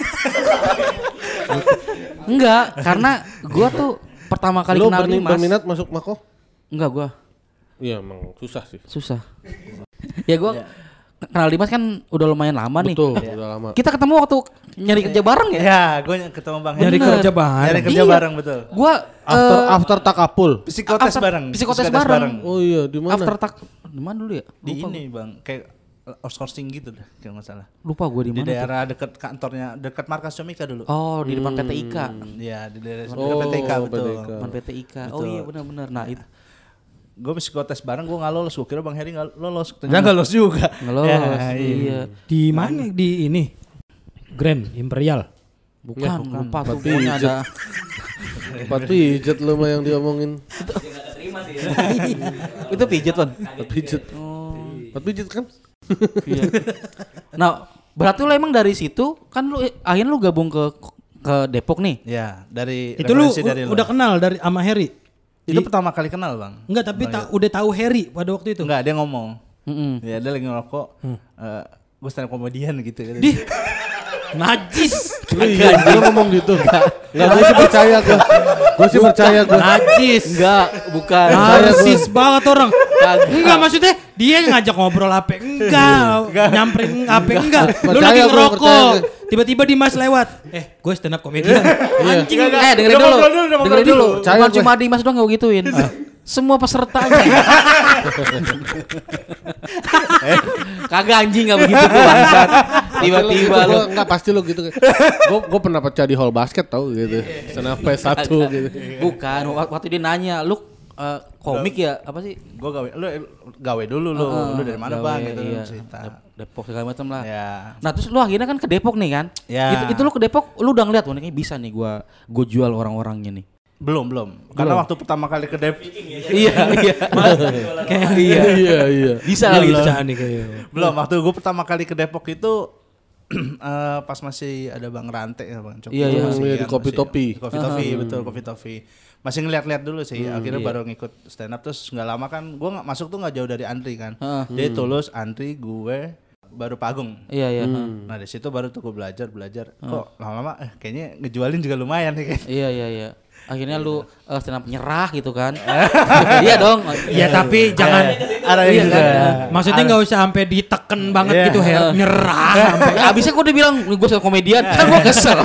Enggak, karena gua tuh pertama kali Lu kenal berni- Dimas. berminat masuk Mako? Enggak gua, Iya emang susah sih. susah. Ya gua kenal Dimas kan udah lumayan lama nih. Betul, udah lama. Kita ketemu waktu nyari kerja bareng ya. Ya, gue ketemu Bang Nyari Hendra. kerja bareng. Nyari kerja Iya. bareng betul. Gua After eh, after takapul. Psikotes after- bareng. psikotes bareng. Oh iya, di mana? after tak di mana dulu ya? Di Lupa, ini Bang, kayak outsourcing gitu dah kalau nggak salah. lupa gua di Di mana. tuh. daerah dekat kantornya, dekat markas Comika dulu. Oh, di depan P T I K. Iya, di daerah Oh, dekat P T I K betul. P T I K. Depan P T I K. Oh iya benar-benar. Nah, itu Gue psikotes bareng, gue nggak lolos. Gue kira Bang Heri nggak lolos. Ternyata nggak lolos juga. nggak lolos. Ya, iya. Di mana di ini? Grand Imperial. Bukan, lupa tuh Tapi pokoknya ada. Tempat pijet lu mah yang diomongin. Itu pijet, Wan. Tempat pijet. Tempat pijet kan? Iya. Nah, berarti lu emang dari situ kan lu akhirnya lu gabung ke ke Depok nih. Ya, dari Itu lu referensi dari u- udah kenal dari sama Harry? Itu Di- pertama kali kenal, Bang. Enggak, tapi ta- udah tahu Harry pada waktu itu. Enggak, dia ngomong. Mm-mm. Ya, dia lagi ngerokok. Eh, gue stand up komedian gitu. Di najis. Lu iya, dia ngomong gitu. Enggak, gue sih percaya gue. Gue sih percaya gue. Najis. Enggak, bukan. Narsis banget orang. Enggak, maksudnya dia ngajak ngobrol apa? Enggak. Nyamperin apa? Enggak. Lu Percaya lagi gua, ngerokok. percaya. Tiba-tiba Dimas lewat. Eh, gue stand up comedian. Anjing. Eh, dengerin Udah dulu. ngobrol dulu, udah ngobrol Dengerin dulu. dulu. Percaya Bukan gue. cuma Dimas doang yang gituin. Semua pesertanya. Kagak anjing enggak begitu tuh bangsat. Tiba-tiba lu. Enggak pasti lu gitu. Gue gue pernah pecah di hall basket tau gitu. Senapa satu gitu. Bukan, wak- waktu dia nanya, "Lu eh, komik ya? Apa sih?" Gue gawe, lu gawe dulu lu. Lu dari mana, Gawe, Bang? Gitu iya. cerita. Dep- Depok segala macam lah. Ya. Nah, terus lu akhirnya kan ke Depok nih kan? Ya. Itu, itu lu ke Depok, lu udah ngeliat, wah ini bisa nih gua gua jual orang-orangnya nih. Belum, belum. Karena waktu pertama kali ke Depok Iya, iya. Kayak iya. Iya iya. Bisa kali itu. Bisa nih kayak. belum, waktu gue pertama kali ke Depok itu eh, pas masih ada Bang Rante ya Bang Coki. Iya, iya. Masih Oh, iya, di yang Kopi masih- Topi. di Kopi Topi, betul Kopi Topi. Masih ngeliat-liat dulu sih, akhirnya iya. baru ngikut stand up terus nggak lama kan gue nggak masuk tuh nggak jauh dari Andri kan. Heeh. Dia Tulus, Andri, gue baru Pagung. Iya, iya. Nah di situ baru tuh gue belajar belajar. Kok lama-lama eh, kayaknya ngejualin juga lumayan nih kayaknya. Iya, iya, iya. Akhirnya lu uh, stand up nyerah gitu kan. Iya dong. Iya, tapi jangan Ada Iya yang juga. kan? maksudnya nggak usah sampai diteken banget Iya. gitu Her, nyerah sampai. Ya, abisnya kok dia bilang gue stand up komedian, kan gue kesel.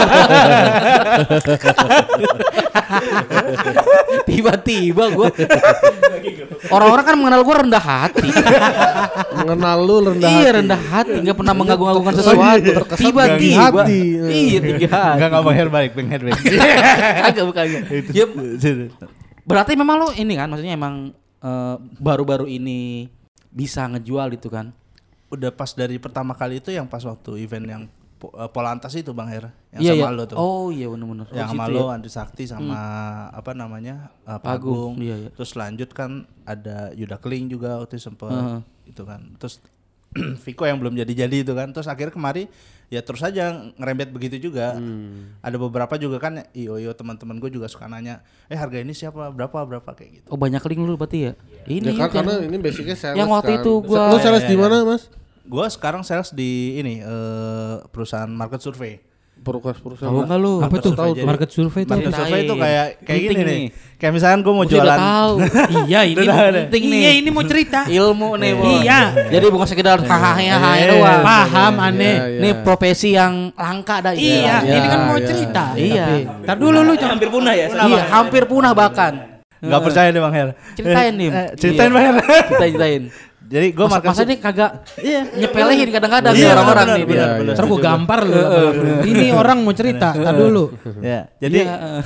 Tiba-tiba gue orang-orang kan mengenal gue rendah hati. Mengenal lu rendah Iya hati. rendah hati, nggak pernah mengagung-agungkan sesuatu. Terkesan Tiba-tiba, tinggi hati. iya tinggi hati. Enggak ngomong hair baik, bang hair baik. Agak bukan. Ya, berarti memang lo ini kan, maksudnya emang eh, baru-baru ini bisa ngejual gitu kan? Udah pas dari pertama kali itu yang pas waktu event yang po- eh, Polantas itu Bang Her yang Iya, sama iya. lo tuh. Oh iya benar-benar. yang Oh, sama situ lo, ya. Andri Sakti sama apa namanya eh, Pagung, Pagung. iya, iya. Terus lanjut kan ada Yuda Keling juga waktu itu sempet Heeh. itu kan. Terus Viko yang belum jadi-jadi itu kan. Terus akhirnya kemari ya terus aja ngerembet begitu juga. Hmm. Ada beberapa juga kan iyo iyo teman-teman gue juga suka nanya, "Eh harga ini siapa? Berapa? Berapa?" kayak gitu. Oh banyak link lu berarti ya? Ini Ya kan yang- karena ini basicnya sales yang waktu kan. itu gua- Lu sales Iya, di iya, mana Mas? Gue sekarang sales di ini eh, perusahaan market survey. Perusahaan-perusahaan. Tahu nggak lu? Apa tuh? Tahu tuh. Market survey itu Market apa? survey itu kayak kayak Penting gini nih. nih. Kayak misalkan gue mau Gua sudah jualan. tahu. Iya, ini Udah tahu deh. Penting nih. Iya, ini mau cerita. Ilmu nih, Bon. Iya. Jadi bukan sekedar hahaha Iya. doang. Paham aneh. Iya, Ini profesi yang langka dah. Iya, Iya, ini kan mau iya. cerita. Iya. Tapi, Tar dulu lu jangan Hampir punah ya. Iya, hampir punah bahkan. Nggak percaya deh Bang Her. Ceritain nih. Eh, ceritain Bang Her. Ceritain, ceritain. Jadi gue Masa, market masa sur- ini kagak Iya. nyepelehin kadang-kadang Iya, nih orang-orang benar, nih. benar, benar. benar. Ntar gua gampar lu. Ini orang mau cerita. Tar dulu. Ya, jadi Iya, eh.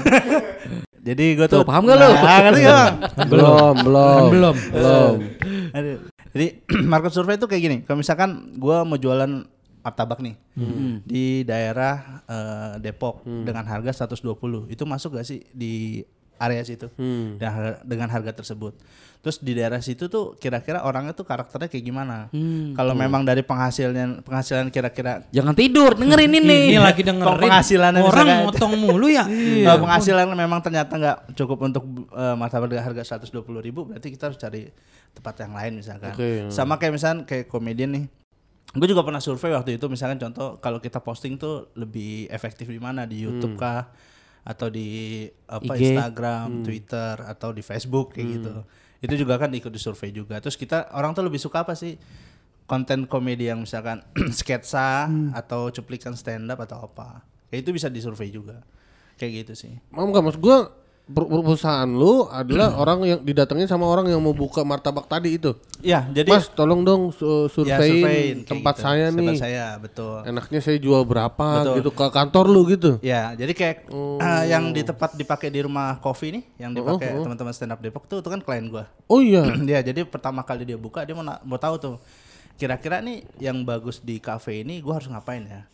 jadi gue tuh Tuh, paham nggak lu? Nah, ngerti nggak Bang? Belum, belum. Kan belum. Belum. Aduh. Jadi market survey itu kayak gini. Kalau misalkan gue mau jualan martabak nih di daerah eh, Depok dengan harga seratus dua puluh, itu masuk gak sih di area situ dengan, harga, dengan harga tersebut? Terus di daerah situ tuh kira-kira orangnya tuh karakternya kayak gimana? Kalau memang dari penghasilan penghasilan kira-kira Jangan tidur, dengerin ini. Ini lagi dengerin. penghasilannya Orang misalkan- motong mulu ya. Kalau penghasilan memang ternyata nggak cukup untuk uh, martabak dengan harga seratus dua puluh ribu, berarti kita harus cari tempat yang lain misalkan. Oke. Sama kayak misalkan kayak komedian nih. Gue juga pernah survei waktu itu, misalkan contoh kalau kita posting tuh lebih efektif di mana, di YouTube kah atau di apa I G. Instagram, Twitter atau di Facebook kayak gitu. Itu juga kan ikut di survei juga. Terus kita orang tuh lebih suka apa sih? Konten komedi yang misalkan sketsa atau cuplikan stand up atau apa. Kayak itu bisa disurvei juga. Kayak gitu sih. Mau nggak maksud gua per- perusahaan lu adalah orang yang didatengin sama orang yang mau buka martabak tadi itu. Ya, jadi Mas, tolong dong su- ya, surveiin survein kayak tempat gitu. saya Tempat nih. saya, betul. Enaknya saya jual berapa Betul. gitu ke kantor lu gitu. Ya, jadi kayak eh, yang di tempat dipakai di rumah coffee nih, yang dipakai Oh, oh. teman-teman stand up Depok tuh, itu kan klien gua. Oh iya. Ya, jadi pertama kali dia buka dia mau na- mau tahu tuh kira-kira nih yang bagus di cafe ini gua harus ngapain ya?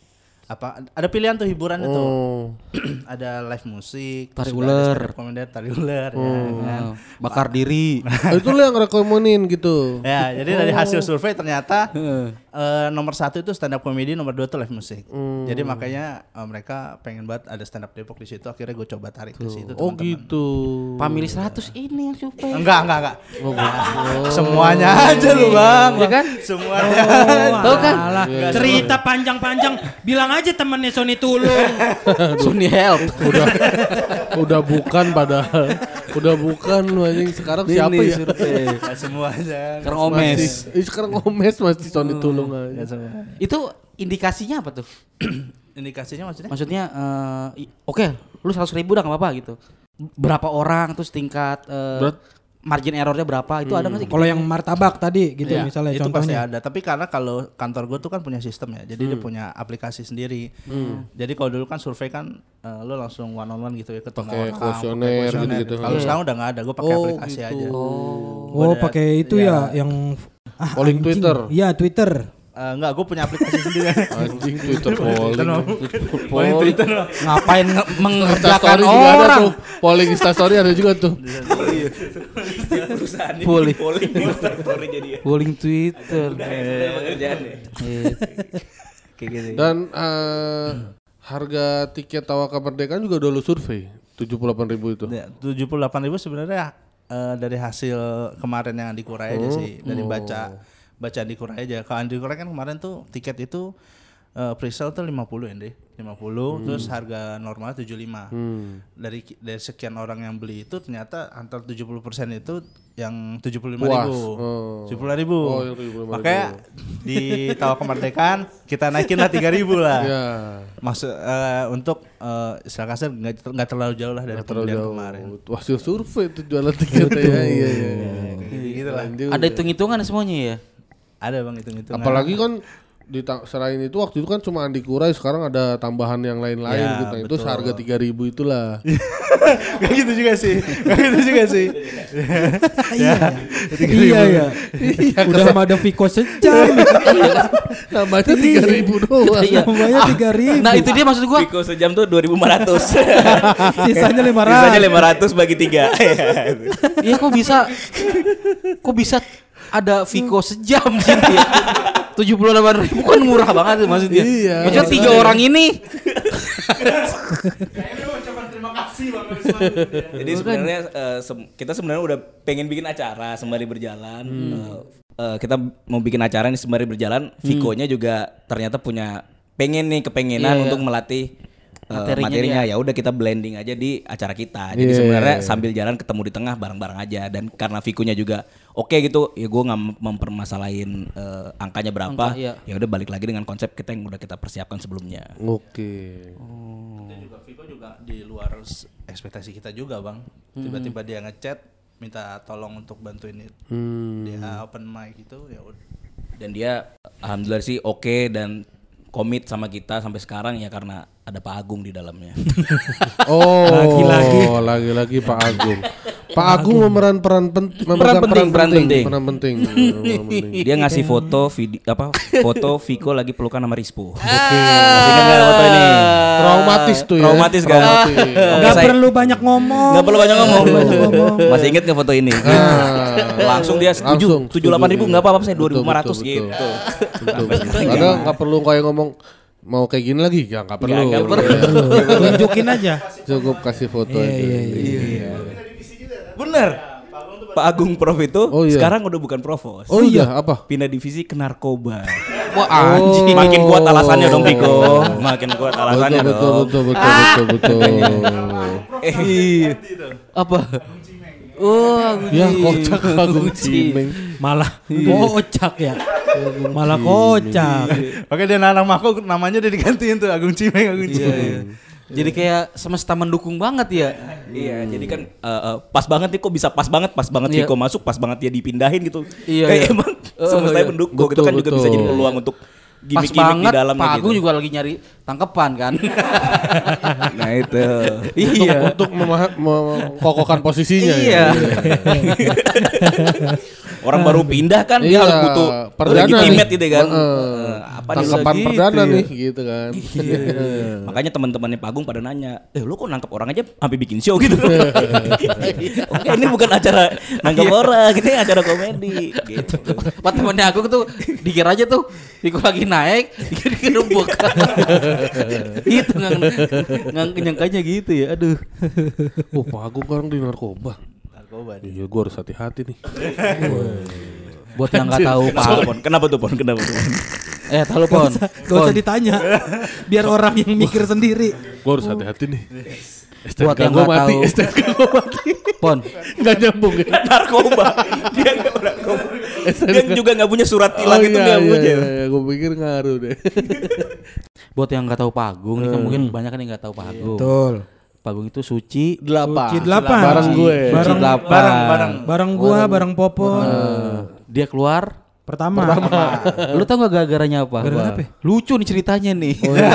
apa ada pilihan tuh hiburan itu. Oh. Ada live musik, Tari terus juga ada ular. stand up comedy, tari ular ya kan. Bakar diri. Oh, itu lo yang rekomenin gitu. Ya, jadi dari hasil survei ternyata eh, nomor satu itu stand up comedy, nomor dua tuh live musik. Jadi makanya eh, mereka pengen banget ada stand up Depok di situ. Akhirnya gue coba tarik ke situ. Oh teman-teman. gitu. Pamili seratus ini yang survei. Enggak, enggak, enggak. Oh, gitu. Semuanya aja lu bang, Ya kan? Semuanya. Tahu kan? Cerita panjang-panjang bilang aja temennya Sony Tulung. Sony Help. udah udah bukan padahal. Udah bukan lu anjing. Sekarang siapa ya? Enggak semuanya. Sekarang Omes. Masih- eh, sekarang Omes masih Sony Tulung aja. Enggak semua. Itu indikasinya apa tuh? Indikasinya maksudnya? Maksudnya eh, i- oke, lu seratus ribu udah gak apa-apa gitu. Berapa orang terus tingkat eh, Berat. margin errornya berapa itu ada nggak sih? Kalau yang martabak tadi gitu Iya, misalnya itu pasti contohnya. ada. Tapi karena kalau kantor gue tuh kan punya sistem ya, jadi dia punya aplikasi sendiri. Jadi kalau dulu kan survei kan uh, lo langsung one on one gitu ya ketemu Pakai orang, kuesioner pakai kuesioner. gitu-gitu. Kalau Iya. sekarang udah nggak ada, gue pakai Oh, aplikasi gitu. aja. Oh, Gua pakai ada- itu ya. ya yang ah, Polling anjing. Twitter. Iya, Twitter. Uh, enggak, gue punya aplikasi sendiri. Anjing Twitter polling. Polling Twitter loh. Ngapain nge- Instastory mengerjakan juga ada orang? tuh. Polling Instastory ada juga tuh. Perusahaan Polling. polling story jadi ya. Polling Twitter. Pekerjaan deh. Kayak gitu. Dan eh, harga tiket Tawa Kemerdekaan juga udah lu survei. tujuh puluh delapan ribu itu. Ya, tujuh puluh delapan ribu sebenarnya uh, dari hasil kemarin yang dikurai aja sih, dari baca bacaan dikurai aja. Kalau yang dikurai kan kemarin tuh tiket itu uh, pre-sale tuh lima puluh ya, Ndre. lima puluh terus harga normal tujuh puluh lima. Hmm. Dari dari sekian orang yang beli itu ternyata antara tujuh puluh persen itu yang tujuh puluh lima Puas. ribu. Oh. tujuh puluh ribu. Oh, yang tujuh puluh lima ribu. Makanya di Tawa Kemerdekaan kita naikin lah tiga ribu lah. Ya. Maksud eh, untuk uh, istilah kasar nggak nggak terlalu jauh lah dari Terlalu pembelian jauh. kemarin. Hasil survei itu jualan tiketnya ya. Iya iya. Gitu lah. Lanjut. Ada hitung-hitungan semuanya ya? Ada bang hitung-hitungan. Apalagi kan di selain itu waktu itu kan cuma Andi Kurai, sekarang ada tambahan yang lain-lain Ya, gitu. Itu betul. seharga tiga ribu itulah. Gak gitu juga sih. Gak gitu juga sih. Iya. Iya ya. Udah mah ada Viko sejam. Tambahnya tiga ribu doang. Iya. Namanya tiga ribu. Nah itu dia maksud gua. Piko sejam tuh dua ribu lima ratus. Sisanya lima Sisanya ratus. lima ratus bagi tiga. Iya kok bisa? Kok bisa ada Viko sejam gitu ya? tujuh puluh delapan ribu kan murah banget tuh maksudnya. Iya. Maksudnya tiga orang ini. Jadi sebenarnya eh, sem- kita sebenarnya udah pengen bikin acara sembari berjalan. Eh, eh, kita mau bikin acara nih sembari berjalan. Viko-nya juga ternyata punya pengen nih kepengenan Iya, iya. untuk melatih eh, Materinya materinya. dia. Ya udah kita blending aja di acara kita. Jadi Iya. sebenarnya sambil jalan ketemu di tengah bareng-bareng aja. Dan karena Viko-nya juga oke gitu, ya gue nggak mem- mempermasalahin eh, angkanya berapa. Angka, iya. Ya udah balik lagi dengan konsep kita yang udah kita persiapkan sebelumnya. Oke. Itu juga Viko juga di luar s- ekspektasi kita juga bang. Tiba-tiba dia ngechat minta tolong untuk bantuin itu. Hmm. Dia open mic gitu ya udah. Dan dia alhamdulillah sih oke dan komit sama kita sampai sekarang ya karena ada Pak Agung di dalamnya. Oh, Lagi-lagi. lagi-lagi Pak Agung. Pak Agung memeran peran penting, Peran penting, peran penting. peran penting. Peran penting. Dia ngasih foto video apa foto Viko lagi pelukan sama Rispo. Oke. Masih ingat nggak foto ini? Traumatis tuh ya. Traumatis kan? Traumatis. Gak Saya- perlu banyak ngomong. Nggak perlu banyak ngomong. Nggak banyak ngomong. Masih inget nggak foto ini? Langsung dia Langsung, setuju. tujuh puluh delapan ribu setuju, nggak apa-apa iya. saya dua ribu lima ratus Betul, betul, gitu. Betul, betul. Karena nggak perlu kayak ngomong mau kayak gini lagi, ya nggak perlu. nggak Tunjukin aja. Cukup kasih foto Iya, aja. iya, iya. Bener. Pak Agung Prof itu Oh, iya. sekarang udah bukan provos. Oh iya, apa? Pindah divisi ke narkoba. Wah anjing. Makin kuat alasannya dong Viko. Makin kuat alasannya betul, dong. betul, betul, betul, betul, betul. Eh, Apa? Oh, Ya kocak Agung Cimeng. Malah kocak ya. Malah kocak. Oke dia anak makhluk namanya udah digantiin tuh Agung Cimeng Agung Cimeng. Jadi kayak semesta mendukung banget ya. Iya, jadi kan eh, eh, pas banget nih kok bisa pas banget, pas banget Iya. Viko masuk, pas banget dia dipindahin gitu. Iya, Kayak iya. emang Eh, semesta iya. mendukung Betul, gitu kan juga bisa betul. jadi peluang untuk Pas gimmick-gimmick di banget dalamnya Pak gitu. Agung juga lagi nyari tangkepan kan. Nah itu. Iya. Untuk memah- mengkokohkan posisinya. Iya. Orang baru pindah kan dia Iya, harus butuh perdana legitimate nih. gitu kan. Heeh. Eh, apa nih Tangkapan gitu perdana ya. nih gitu kan. Makanya teman-temannya Pagung pada nanya, "Eh, lu kok nangkep orang aja sampai bikin show gitu?" Oke, ini bukan acara nangkep orang, ini acara komedi gitu. Pak temannya aku tuh dikira aja tuh Piko lagi naik, dikira dirembuk. Itu nggak nggak nyangkanya gitu ya. Aduh. Oh, Pak Agung sekarang di narkoba. Narkoba dia. Iya, gua harus hati-hati nih. Buat yang nggak tahu Pak. Kenapa, Pon? Kenapa tuh, Pon? Kenapa tuh? Eh, tahu Pon. Gak usah ditanya. Biar orang yang mikir sendiri. Gua harus hati-hati nih. Buat S T N K yang gua nggak mati, tahu. S T N K gua mati. Pon. Enggak nyambung ya. Narkoba. Dia enggak narkoba. Dia juga enggak punya surat tilang itu iya, enggak iya, punya. iya, iya. Gua pikir ngaruh deh. Buat yang nggak tahu Pak Agung, ini kan mungkin banyak kan yang nggak tahu Pak Agung. Betul. Pak Agung itu suci Delapan. Suci delapan. Bareng gue. Suci Bareng delapan. Bareng, bareng. Bareng gua, bareng Popon. Eh, dia keluar. Pertama. Lu tau gak gara-garanya apa? Gara-gara apa? Lucu nih ceritanya nih.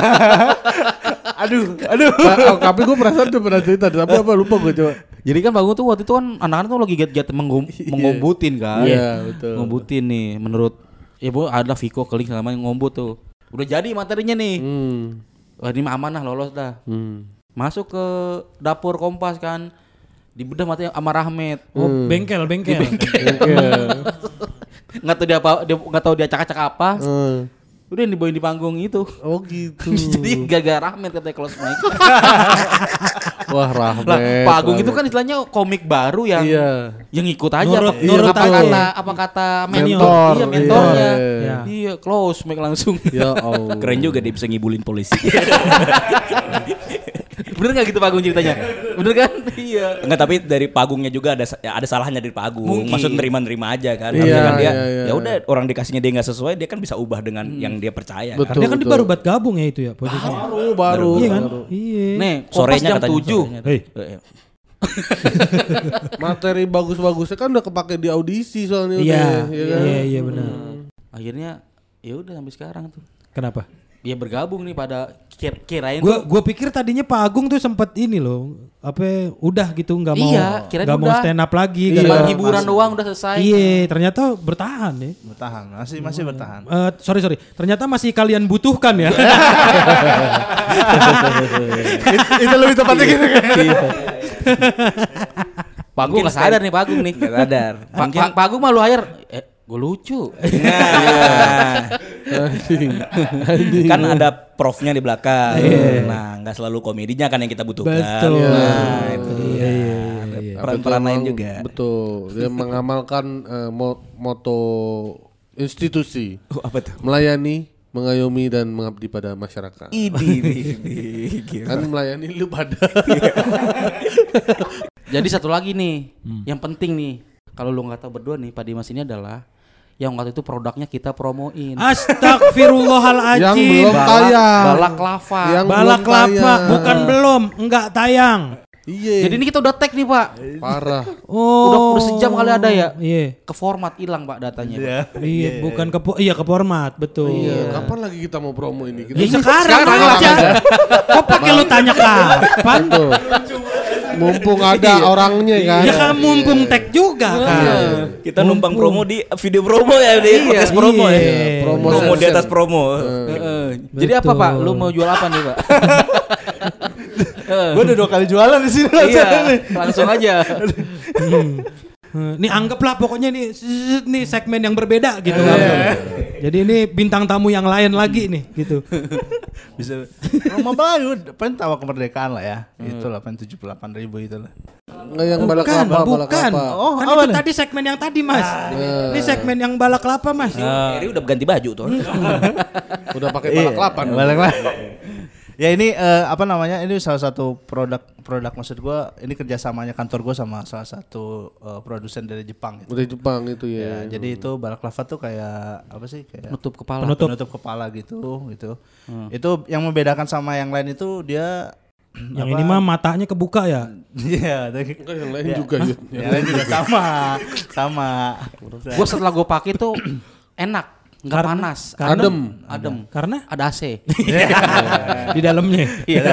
Aduh, aduh. Nah, oh, tapi gue perasaan tuh pernah cerita, tapi apa lupa gue coba. Jadi kan Pak Agung tuh waktu itu kan anak-anak tuh lagi giat-giat menggum- mengombutin kan. Iya, betul. Ngombutin nih menurut ya bu ada Viko Keling sama yang ngombut tuh. Udah jadi materinya nih. Hmm. Wah ini aman lah lolos dah. Hmm. Masuk ke dapur Kompas kan. Dibedah matanya sama Rahmat. Oh, bengkel, bengkel. Nggak tahu dia apa, dia nggak tahu dia acak-acak apa. Hmm. Udah yang dibawain di panggung itu. Oh gitu. Jadi gara-gara Rahmat katanya close mic. Wah, Rahmat. Lah, Pak Agung itu kan istilahnya komik baru yang Iya. yang ikut aja Nurut- apa, nurut apa aja. kata apa kata mentor, Mentor, iya mentornya. iya. Iya, close mic langsung. Ya Allah. Keren juga dia bisa ngibulin polisi. Bener gak gitu Pak Agung ceritanya? Bener kan? Iya. Enggak, tapi dari Pagungnya juga ada ya ada salahnya dari Pak Agung. Mungkin. Maksud nerima-nerima aja kan. Iya, Tapi kan dia iya, iya. ya udah orang dikasihnya dia nggak sesuai, dia kan bisa ubah dengan yang dia percaya. Betul. Kan? Dia kan dia baru buat gabung ya itu ya posisinya. Baru, baru. Iya kan? baru. Iya. Nih, Kompas Sorenya jam katanya, tujuh. sorenya. Hei. Eh, Materi bagus-bagusnya kan udah kepake di audisi soalnya Iya. udah, ya kan? Iya, iya benar. Akhirnya ya udah sampai sekarang tuh. Kenapa? Dia bergabung nih pada kir- kirain Gua tuh gua pikir tadinya Pak Agung tuh sempet ini loh, apa udah gitu nggak mau Iya, kirain nggak mau udah. stand up lagi. Iya. cuma gara-gara- hiburan doang udah selesai. Iya, ternyata bertahan ya. Bertahan, masih masih bertahan. Eh, sorry sorry, ternyata masih kalian butuhkan ya. Itu lebih tepatnya gitu kan. Pak Agung nggak sadar nih Pak Agung nih. Nggak sadar. Pak Pak- Pak Agung malu hire. Eh, gue lucu. Nah, Anjing. Anjing. kan ada profnya di belakang. Nah, nggak selalu komedinya kan yang kita butuhkan. Betul. Nah, itu dia. Ada Tapi peran-peran itu lain emang juga. Betul. Dia mengamalkan eh, mo- moto institusi. Oh, apa tuh? Melayani, mengayomi dan mengabdi pada masyarakat. Idi, idi, gila. Kan melayani lu pada. Jadi satu lagi nih, yang penting nih, kalau lu nggak tahu berdua nih, Pak Dimas ini adalah yang waktu itu produknya kita promoin. Astagfirullahaladzim. Yang belum tayang. Balak lava. Yang Balak belum lapa tayang. bukan belum, enggak tayang. Iya. Jadi ini kita udah tag nih Pak. parah. Oh. Udah, udah sejam kali ada ya. Iya. Ke format hilang Pak datanya. Pak. Iya, bukan ke po- iya ke format, betul. Iya. Kapan lagi kita mau promo ini? Kita Ya sekarang, aja. Kok pakai lu tanya kapan? Tuh. Mumpung ada orangnya kan. Ya kan mumpung tag juga kan. Kita numpang promo di video promo ya, di podcast promo ya. Iya. Promo Promo di session. atas promo. Heeh. Jadi apa Pak? Lu mau jual apa nih Pak? Gue udah dua kali jualan di sini. Iya, langsung aja. Hmm, Nih anggaplah pokoknya nih zzz, nih segmen yang berbeda gitu kan. Jadi ini bintang tamu yang lain lagi nih gitu. Bisa. Rumah baru, depan tawa kemerdekaan lah ya. Itu delapan tujuh puluh delapan ribu itu lah. Nggak yang balak Bukan, kelapa, balak bukan. kelapa. Oh, kan apa itu nih? tadi segmen yang tadi Mas. Ini segmen yang balak kelapa Mas. Eri udah ganti baju tuh. Udah pakai balak kelapa. Iya, balik lah. Ya ini eh, apa namanya? Ini salah satu produk produk maksud gua ini kerjasamanya kantor gua sama salah satu eh, produsen dari Jepang. Gitu. Udah Jepang itu ya. Ya, jadi itu balaklava tuh kayak apa sih? Kayak Nutup kepala. Penutup. penutup kepala gitu, gitu. Itu yang membedakan sama yang lain itu dia Yang ini mah matanya kebuka ya. Iya, tapi- Enggak yang lain juga ya. yang lain juga sama, sama. Gue setelah gue pakai tuh enak. Enggak Karena- panas. karena- Adem. Adem. Karena Ada A C. di dalamnya.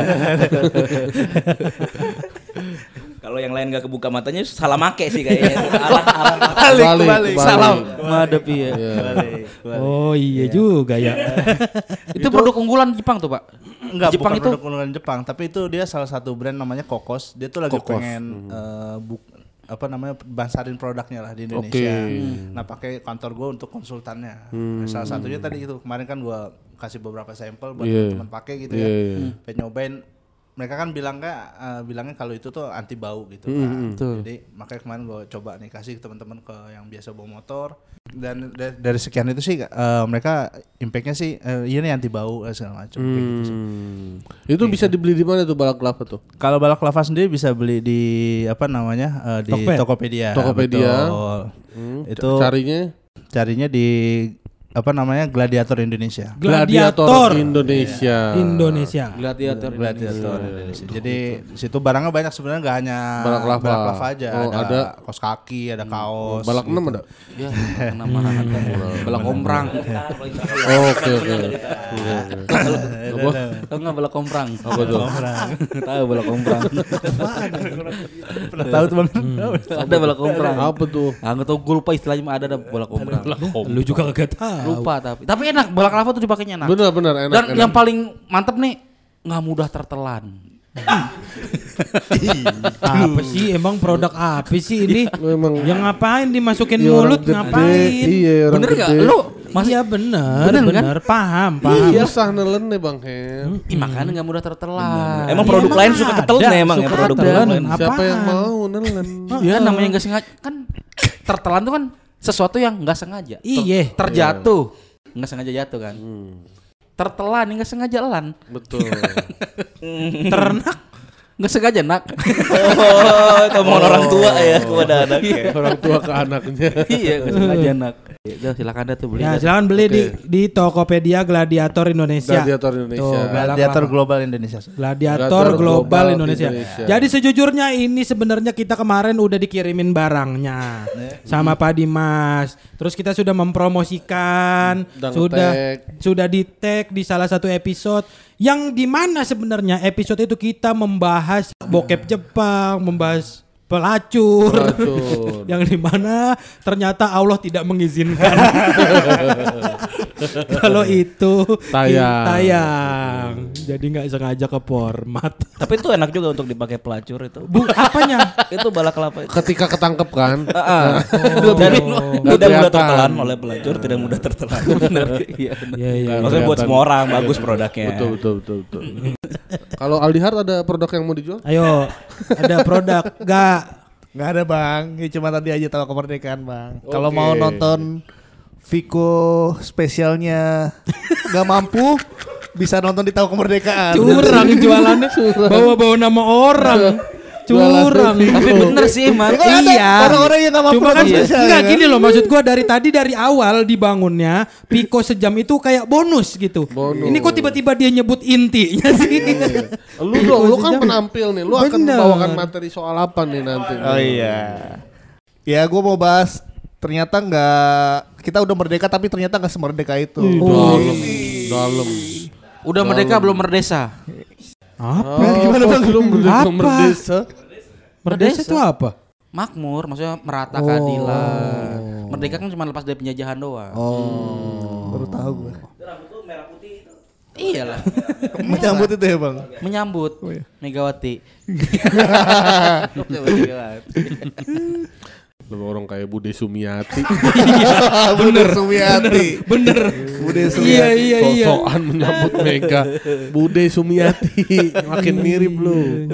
Kalau yang lain nggak kebuka matanya salah make sih kayaknya. Alat alat Balik, balik. Salam. Madep iya. Oh iya juga ya. Itu produk unggulan Jepang tuh, Pak. Enggak, Jepang bukan itu produk unggulan Jepang, tapi itu dia salah satu brand namanya Kokos. Dia tuh lagi Kokos. pengen eh, buk- apa namanya basarin produknya lah di Indonesia. Oke. Nah, pakai kantor gue untuk konsultannya. Salah satunya tadi itu kemarin kan gue kasih beberapa sampel buat Iya. teman-teman pakai gitu Iya, ya. iya. Pengen nyobain. Mereka kan bilang eh, bilangnya kalau itu tuh anti bau gitu kan. Betul. Jadi makanya kemarin gue coba nih kasih ke teman-teman ke yang biasa bawa motor. Dan da- dari sekian itu sih eh, mereka impactnya sih eh, iya nih anti bau eh, segala macam kayak gitu sih. Hmm. Itu bisa dibeli di mana tuh balaklava tuh? Kalau balaklava sendiri bisa beli di apa namanya eh, di Tokped. Tokopedia. Tokopedia. Betul. Hmm, Itu c- carinya carinya di apa namanya Gladiator Indonesia. Gladiator Indonesia. Indonesia. gladiator. Gladiator Indonesia. Jadi di situ barangnya banyak sebenarnya nggak hanya Balaklava. aja, Oh, ada, ada. kaos kaki, ada kaos. Balak enam ada. Ya, nama anak balak omprang. Oh, oke oke. Apa? Tahu enggak balak omprang? Apa tuh? Tahu balak omprang. Pernah tahu tuh Bang? Ada balak omprang. Apa tuh? Ah, enggak tahu gue lupa istilahnya mah ada ada balak omprang. Lu juga kagak tahu. Lupa tapi. Tapi enak balak lava tuh dipakainya enak. Benar benar enak. Dan enak. yang paling mantep nih nggak mudah tertelan. Apa sih emang produk apa sih ini? Memang Yang ngapain dimasukin iya, orang mulut gede. ngapain? Iya, orang Bener nggak? gede. Lu Masih ya bener, Bener bener, kan? paham, paham. Iya sah nelen nih Bang Hem. Ih, makanya nggak mudah tertelan. Emang Iya, produk emang lain suka ada, ketelan ya emang ya suka produk ada. produk lain. Apaan? Siapa yang mau nelen? Ya namanya nggak sengaja kan tertelan tuh kan sesuatu yang nggak sengaja. Ter- Iya. Terjatuh. Nggak sengaja jatuh kan. Tertelan nggak sengaja elan. Betul. Ternak nggak sengaja nak. Oh, kamu orang tua ya kepada anaknya. Orang tua ke anaknya. Iya nggak sengaja nak. Ya, silakan dah tuh beli. Ya dah. silakan beli di di Tokopedia Gladiator Indonesia. Gladiator Indonesia. Tuh, Gladiator balak-lava. Global Indonesia. Gladiator Gladiator Global Global Indonesia. Indonesia. Jadi sejujurnya ini sebenarnya kita kemarin udah dikirimin barangnya sama Pak Dimas. Terus kita sudah mempromosikan, Dan sudah nge-tag. sudah di tag di salah satu episode yang dimana sebenarnya episode itu kita membahas bokep Jepang, membahas pelacur, Pelacur. yang dimana ternyata Allah tidak mengizinkan kalau itu Tayang. tayang. Jadi nggak sengaja ke format. Tapi itu enak juga untuk dipakai pelacur itu. Bu, apanya? Itu balak kelapa itu. Ketika ketangkep kan. Dan Nggak mudah mudah kelihatan. tertelan oleh pelacur, tidak mudah tertelan. Benar. Iya. benar. Iya iya. Maksudnya buat kelihatan. semua orang bagus produknya. Betul betul betul betul. Kalau Aldihard ada produk yang mau dijual? Ayo, ada produk gak? Nggak ada bang, ini cuma tadi aja tahu kemerdekaan bang. Kalau Oke. mau nonton Viko spesialnya nggak mampu, bisa nonton di Tahu Kemerdekaan. Curang jualannya, bawa-bawa nama orang. Curang. Tapi bener sih emang. Ya kan ada Iya. orang-orang yang nggak mampu Cuma kan nonton spesial, enggak ya kan? gini loh, maksud gua dari tadi dari awal dibangunnya Piko sejam itu kayak bonus gitu. Bonus. Ini kok tiba-tiba dia nyebut intinya sih? Lu dong, lu kan penampil nih. Lu akan Bener. membawakan materi soal apa nih nanti? Oh iya. Ya gue mau bahas ternyata nggak, kita udah merdeka tapi ternyata nggak semerdeka itu. Dalam, dalam. Udah merdeka belum merdesa? Apa? Oh, gimana bang? Lu merdeka, Apa? merdesa. Merdesa itu apa? Makmur, maksudnya merata keadilan. Merdeka kan cuma lepas dari penjajahan doang. Oh, baru tahu gue. Iyalah. Menyambut itu ya bang. Menyambut Megawati. Lu orang kayak Bude Sumiati. Bener. Sumiati. Bener. Bude Iya Sumiati. iya iya. Sosokan menyambut Mega. Bude Sumiati. Makin mirip lu.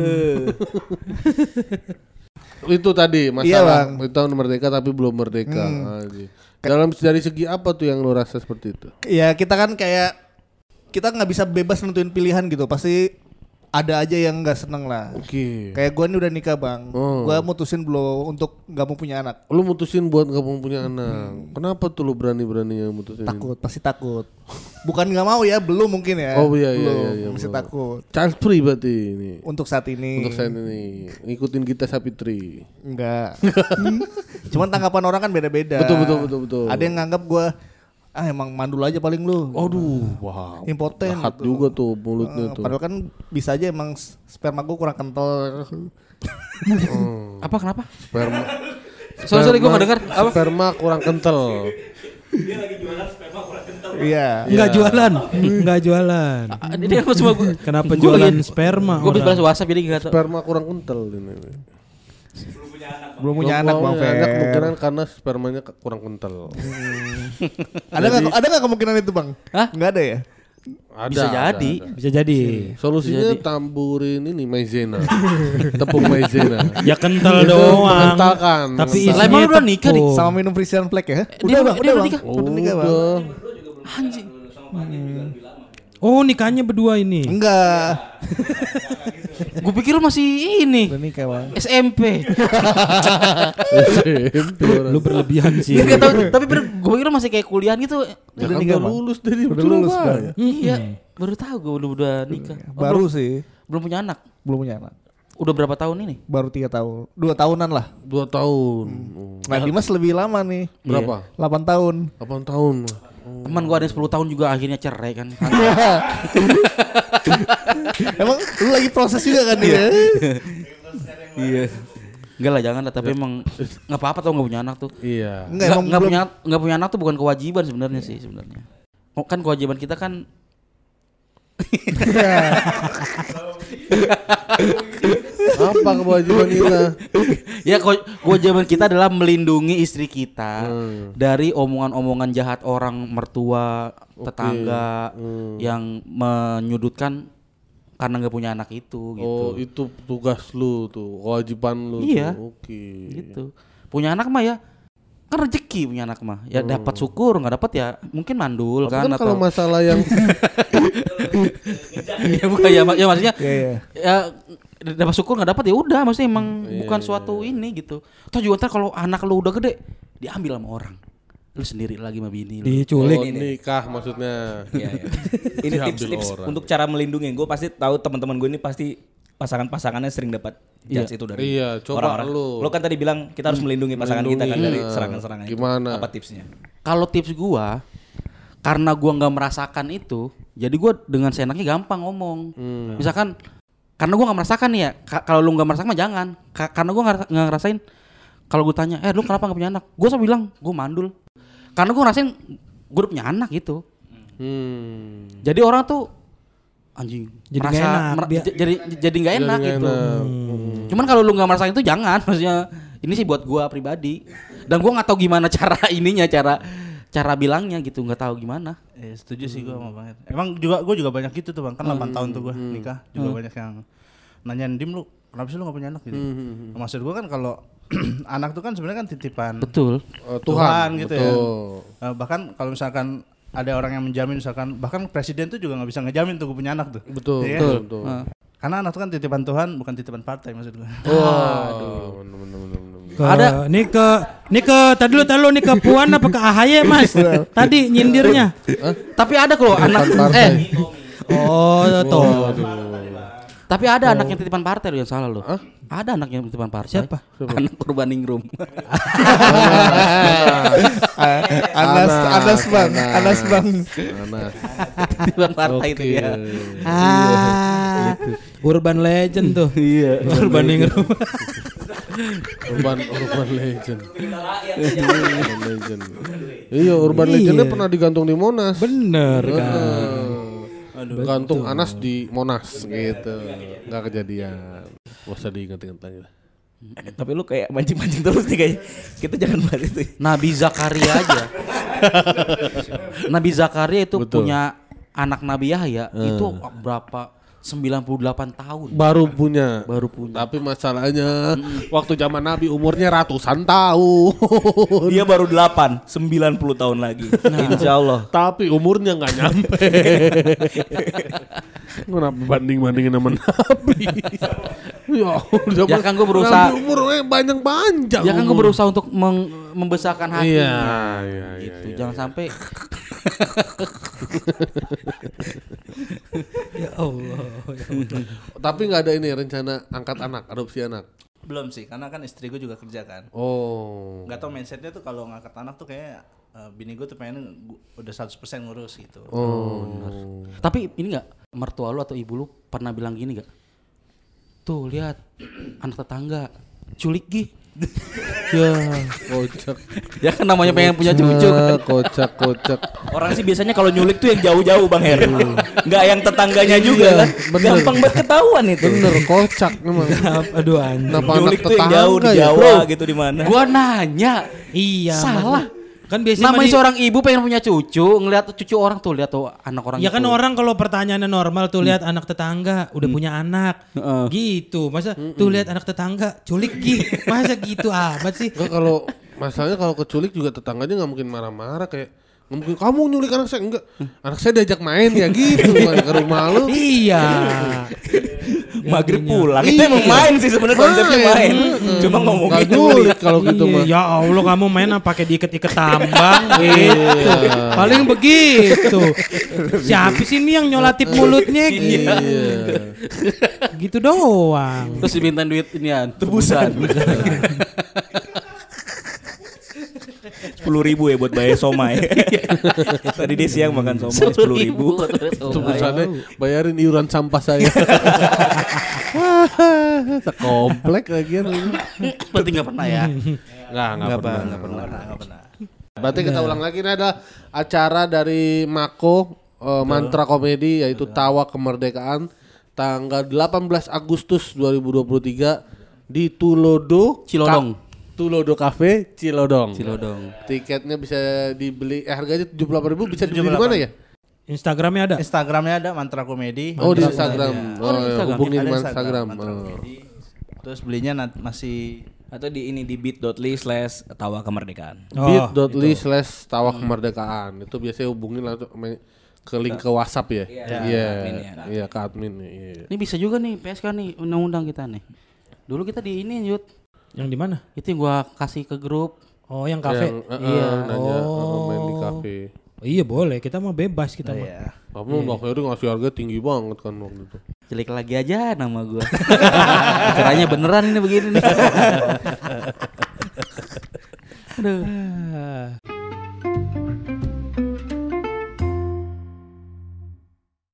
Itu tadi Iya, masalah Bang. kita merdeka tapi belum merdeka. Anjing. Dalam dari segi apa tuh yang lu rasa seperti itu? Ya kita kan kayak kita nggak bisa bebas nentuin pilihan gitu. Pasti ada aja yang nggak seneng lah. Oke. Kayak gue nih udah nikah bang. Oh. Gue mutusin belum untuk nggak mau punya anak. Lu mutusin buat gak mau punya anak. Kenapa tuh lu berani-beraninya mutusin? Takut, pasti takut. Bukan nggak mau ya, belum mungkin ya. Oh iya iya Belum, iya, iya masih belum. takut. Child free berarti ini. Untuk saat ini. Untuk saat ini ngikutin kita Sapitri. Enggak. Cuman tanggapan orang kan beda-beda. Betul, betul, betul, betul. Ada yang nganggap gue ah emang mandul aja paling lu. Aduh, wow. Impoten. Jahat gitu. juga tuh mulutnya Eh, tuh. Padahal kan bisa aja emang sperma gue kurang kental. Apa kenapa? Sperma. Sorry sorry gue nggak dengar. Apa? Sperma kurang kental. Iya. Enggak jualan. Enggak jualan. Ah, Dia kan cuma gue. Kenapa jualan sperma? Gue orang? balas WhatsApp jadi nggak tahu. Sperma kurang kental ini. Belum punya anak Bang Fer. Anak kemungkinan karena spermanya ke- kurang kental. Ada nggak ada nggak kemungkinan itu Bang? Hah? Nggak ada ya? Ada, Bisa ada, jadi. ada. Bisa jadi. Solusinya Jadi. tamburin ini maizena. Tepung maizena. Ya kental Itu doang. mengentalkan, Tapi mengentalkan. Lah, isinya emang udah nikah, Dik? tepung. Sama minum Frisian Flag ya? Dia udah- dia udah Bang. nikah? Udah nikah Bang. Udah. Anjing. Oh nikahnya berdua ini. Enggak. Gue pikir lu masih ini. Udah nikah Bang. S M P. S M P orang. Lu berlebihan sih. Gak tahu, tapi gue pikir lu masih kayak kuliah gitu. Ya Udah kan nikah, udah Bang. lulus dari Udah lulus Surabaya. Bang. Iya, baru tahu gue udah udah nikah. Oh, Baru belum, sih. belum punya anak. Belum punya anak. Udah berapa tahun ini? Baru tiga tahun. Dua tahunan lah. Dua tahun. Oh. Nah Dimas lebih lama nih. Berapa? delapan tahun. Delapan tahun. Teman gue ada yang sepuluh tahun juga akhirnya cerai kan. Emang lu lagi proses juga kan dia? Iya. Enggak lah jangan lah, tapi emang nggak apa-apa tau nggak punya anak tuh. Iya. Enggak Nggak emang nggak belum. punya nggak punya anak tuh bukan kewajiban sebenarnya sih sebenarnya. Oh, kan kewajiban kita kan Apa kewajiban kita? ya kewa- kewajiban kita adalah melindungi istri kita Hmm. dari omongan-omongan jahat orang mertua, tetangga Hmm. yang menyudutkan karena nggak punya anak itu gitu. Oh, itu tugas lu tuh, kewajiban lu Iya. tuh. Oke. Gitu. Punya anak mah ya kan rezeki punya anak mah. Ya dapat syukur, nggak dapat ya mungkin mandul Tapi kan, kan atau kalau masalah yang ya bukan ya, mak- ya maksudnya Iya iya. ya dapat syukur nggak dapat ya udah, maksudnya emang Iya, bukan iya, suatu ini gitu. Toh juga ntar kalau anak lu udah gede diambil sama orang, lu sendiri lagi sama bini lu. Diculik. oh, nikah maksudnya. Iya, iya. Ini Diambil tips-tips orang. untuk cara melindungi. Gue pasti tahu teman-teman gue ini pasti pasangan-pasangannya sering dapat judge itu dari Iya, coba orang-orang. lu. Lo kan tadi bilang kita harus melindungi pasangan kita kan Melindungi. dari Iya. serangan-serangan itu. Gimana? Apa tipsnya? Kalau tips gua, karena gua nggak merasakan itu, jadi gua dengan seenaknya gampang ngomong. Hmm. Misalkan karena gua nggak merasakan nih ya, ka- kalau lu nggak merasakan mah jangan. Ka- karena gua nggak nggak ngerasain. Kalau gua tanya, eh lu kenapa nggak punya anak? Gua selalu bilang gua mandul. Karena gua ngerasain gua udah punya anak gitu. Hmm. Jadi orang tuh anjing Jadi merasa nggak enak, mer- dia- j- jadi jadi nggak enak Jadi nggak gitu. enak. Hmm. Cuman kalau lu nggak merasakan itu jangan, maksudnya ini sih buat gua pribadi. Dan gua nggak tahu gimana cara ininya, cara cara bilangnya gitu, nggak tahu gimana. Eh, setuju sih gue sama banget. Emang juga gue juga banyak gitu tuh bang. Kan delapan tahun tuh gue nikah juga banyak yang nanyain Dim lu kenapa sih lu gak punya anak gitu. Maksud gue kan kalau anak tuh kan sebenarnya kan titipan Betul. Oh, Tuhan, gitu ya. betul. Eh, bahkan kalau misalkan ada orang yang menjamin misalkan bahkan presiden tuh juga nggak bisa ngejamin tuh gue punya anak tuh. Betul, Iya. betul, betul. Nah. Karena anak tuh kan titipan Tuhan bukan titipan partai maksud gue. Waduh. Bener, bener, bener, bener. Ke, Ada. nih ke nih ke tadi lu tadi lu nih ke Puan apa ke A H Y Mas? Tadi nyindirnya. Tapi ada kok anak partai. eh Oh, tuh. tapi ada anak yang titipan partai lo yang salah lo. Hah? Ada anak yang titipan partai. Siapa? Anak Urbaningrum. Anas Anas Bang, Anas Bang. Anas. Titipan partai itu Oke. ya. Ah. Urban Legend tuh. Iya. Urban Ningrum. Urban Urban Legend. Urban Legend. Iya, Urban Legendnya pernah digantung di Monas. Bener kan. Aduh. Gantung Anas di Monas gitu. Enggak kejadian. Gak usah diingat-ingat lagi lah. Eh, tapi lu kayak mancing-mancing terus nih kayaknya. Kita jangan bahas itu. Nabi Zakaria aja. Nabi Zakaria itu Betul. punya anak Nabi Yahya itu berapa? sembilan puluh delapan tahun. Baru punya. Baru punya. Tapi masalahnya waktu zaman Nabi umurnya ratusan tahun. Dia baru delapan, sembilan puluh tahun lagi. Insya Allah. Tapi umurnya nggak nyampe. Kenapa banding-bandingin sama Nabi? Ya, zaman Ya kan gua berusaha- Nabi umurnya panjang-panjang. Ya kan gue berusaha untuk meng- membesarkan hati. Iya, iya, Gitu. iya, Jangan sampai Ya Allah. Tapi nggak ada ini rencana angkat anak, adopsi anak. Belum sih karena kan istri gue juga kerja kan. Oh. Nggak tau mindsetnya tuh kalau ngangkat anak tuh kayak uh, bini gue tuh pengen gua udah seratus persen ngurus gitu. Oh. Tapi ini enggak mertua lu atau ibu lu pernah bilang gini gak? Tuh lihat anak tetangga culik Gi. Ya, kocak. Ya kan namanya pengen punya cucu kan. Kocak, kocak. Orang sih biasanya kalau nyulik tuh yang jauh-jauh Bang Her. Enggak yang tetangganya juga lah. bener. Gampang banget ketahuan itu. Bener, kocak memang. Aduh anjing. Kenapa Nyulik anak tuh yang jauh di tetangga ya, Jawa bro? gitu di mana. Gua nanya. Iya. Salah. Kan biasanya Namanya mah di- seorang ibu pengen punya cucu, ngeliat cucu orang tuh, lihat tuh anak orang Ya kan itu. orang kalau pertanyaannya normal tuh lihat anak tetangga udah punya anak. Heeh. Gitu. Masa tuh lihat anak tetangga culik Gi. Masa gitu amat sih? Enggak, kalau masalahnya kalau keculik juga tetangganya nggak mungkin marah-marah kayak nggak mungkin kamu nyulik anak saya enggak. Anak saya diajak main ya gitu main ke rumah lu. Iya. Maghrib Gantinya. pulang. Itu emang Iya. main sih sebenarnya konsepnya main. Cuma ngomongin Nggak nyulik kalau gitu Iya, mah. ya Allah kamu main apa pakai diikat-ikat tambang gitu. Paling begitu. Siapa sih ini yang nyolatif mulutnya gitu. Iya. Gitu doang. Terus diminta duit inian, tebusan. sepuluh ribu ya buat bayar somai. Tadi dia siang makan somai sepuluh ribu. Tebusannya bayarin iuran sampah saya. Komplek lagi kan. Berarti nggak pernah ya? Enggak, enggak pernah. Nggak pernah. Nggak pernah. Berarti kita ulang lagi, ini ada acara dari Mako eh, Mantra Komedi yaitu Tawa Kemerdekaan tanggal delapan belas Agustus dua ribu dua puluh tiga di Tulodo Cilodong. Ka- Tulodo Cafe Cilodong. Cilodong. Tiketnya bisa dibeli eh harganya tujuh puluh delapan ribu, bisa dibeli di mana ya? Instagramnya ada. Instagramnya ada Mantra Komedi. Oh, di Mantra Instagram. Komedi. Oh, di ya, Instagram. hubungin Ada di Instagram. Mantra Oh. Komedi. Terus belinya nat- masih Atau di ini di bit.ly slash tawa kemerdekaan. Oh, bit.ly slash tawa kemerdekaan. Itu biasanya hubungin langsung me- ke link ke WhatsApp ya. Iya. Iya, adminnya. iya ke admin. Iya. Ini bisa juga nih P S K nih undang-undang kita nih. Dulu kita di ini Yud. Yang di mana? Itu yang gua kasih ke grup. Oh, yang kafe. Yang, eh, eh, Iya. nanya, Oh. eh, main di kafe. Oh, iya boleh, kita mah bebas kita mah. ya. Kamu Mbak Ferry ngasih harga tinggi banget kan waktu itu. Jelek lagi aja nama gua. Acaranya beneran ini begini nih. Aduh.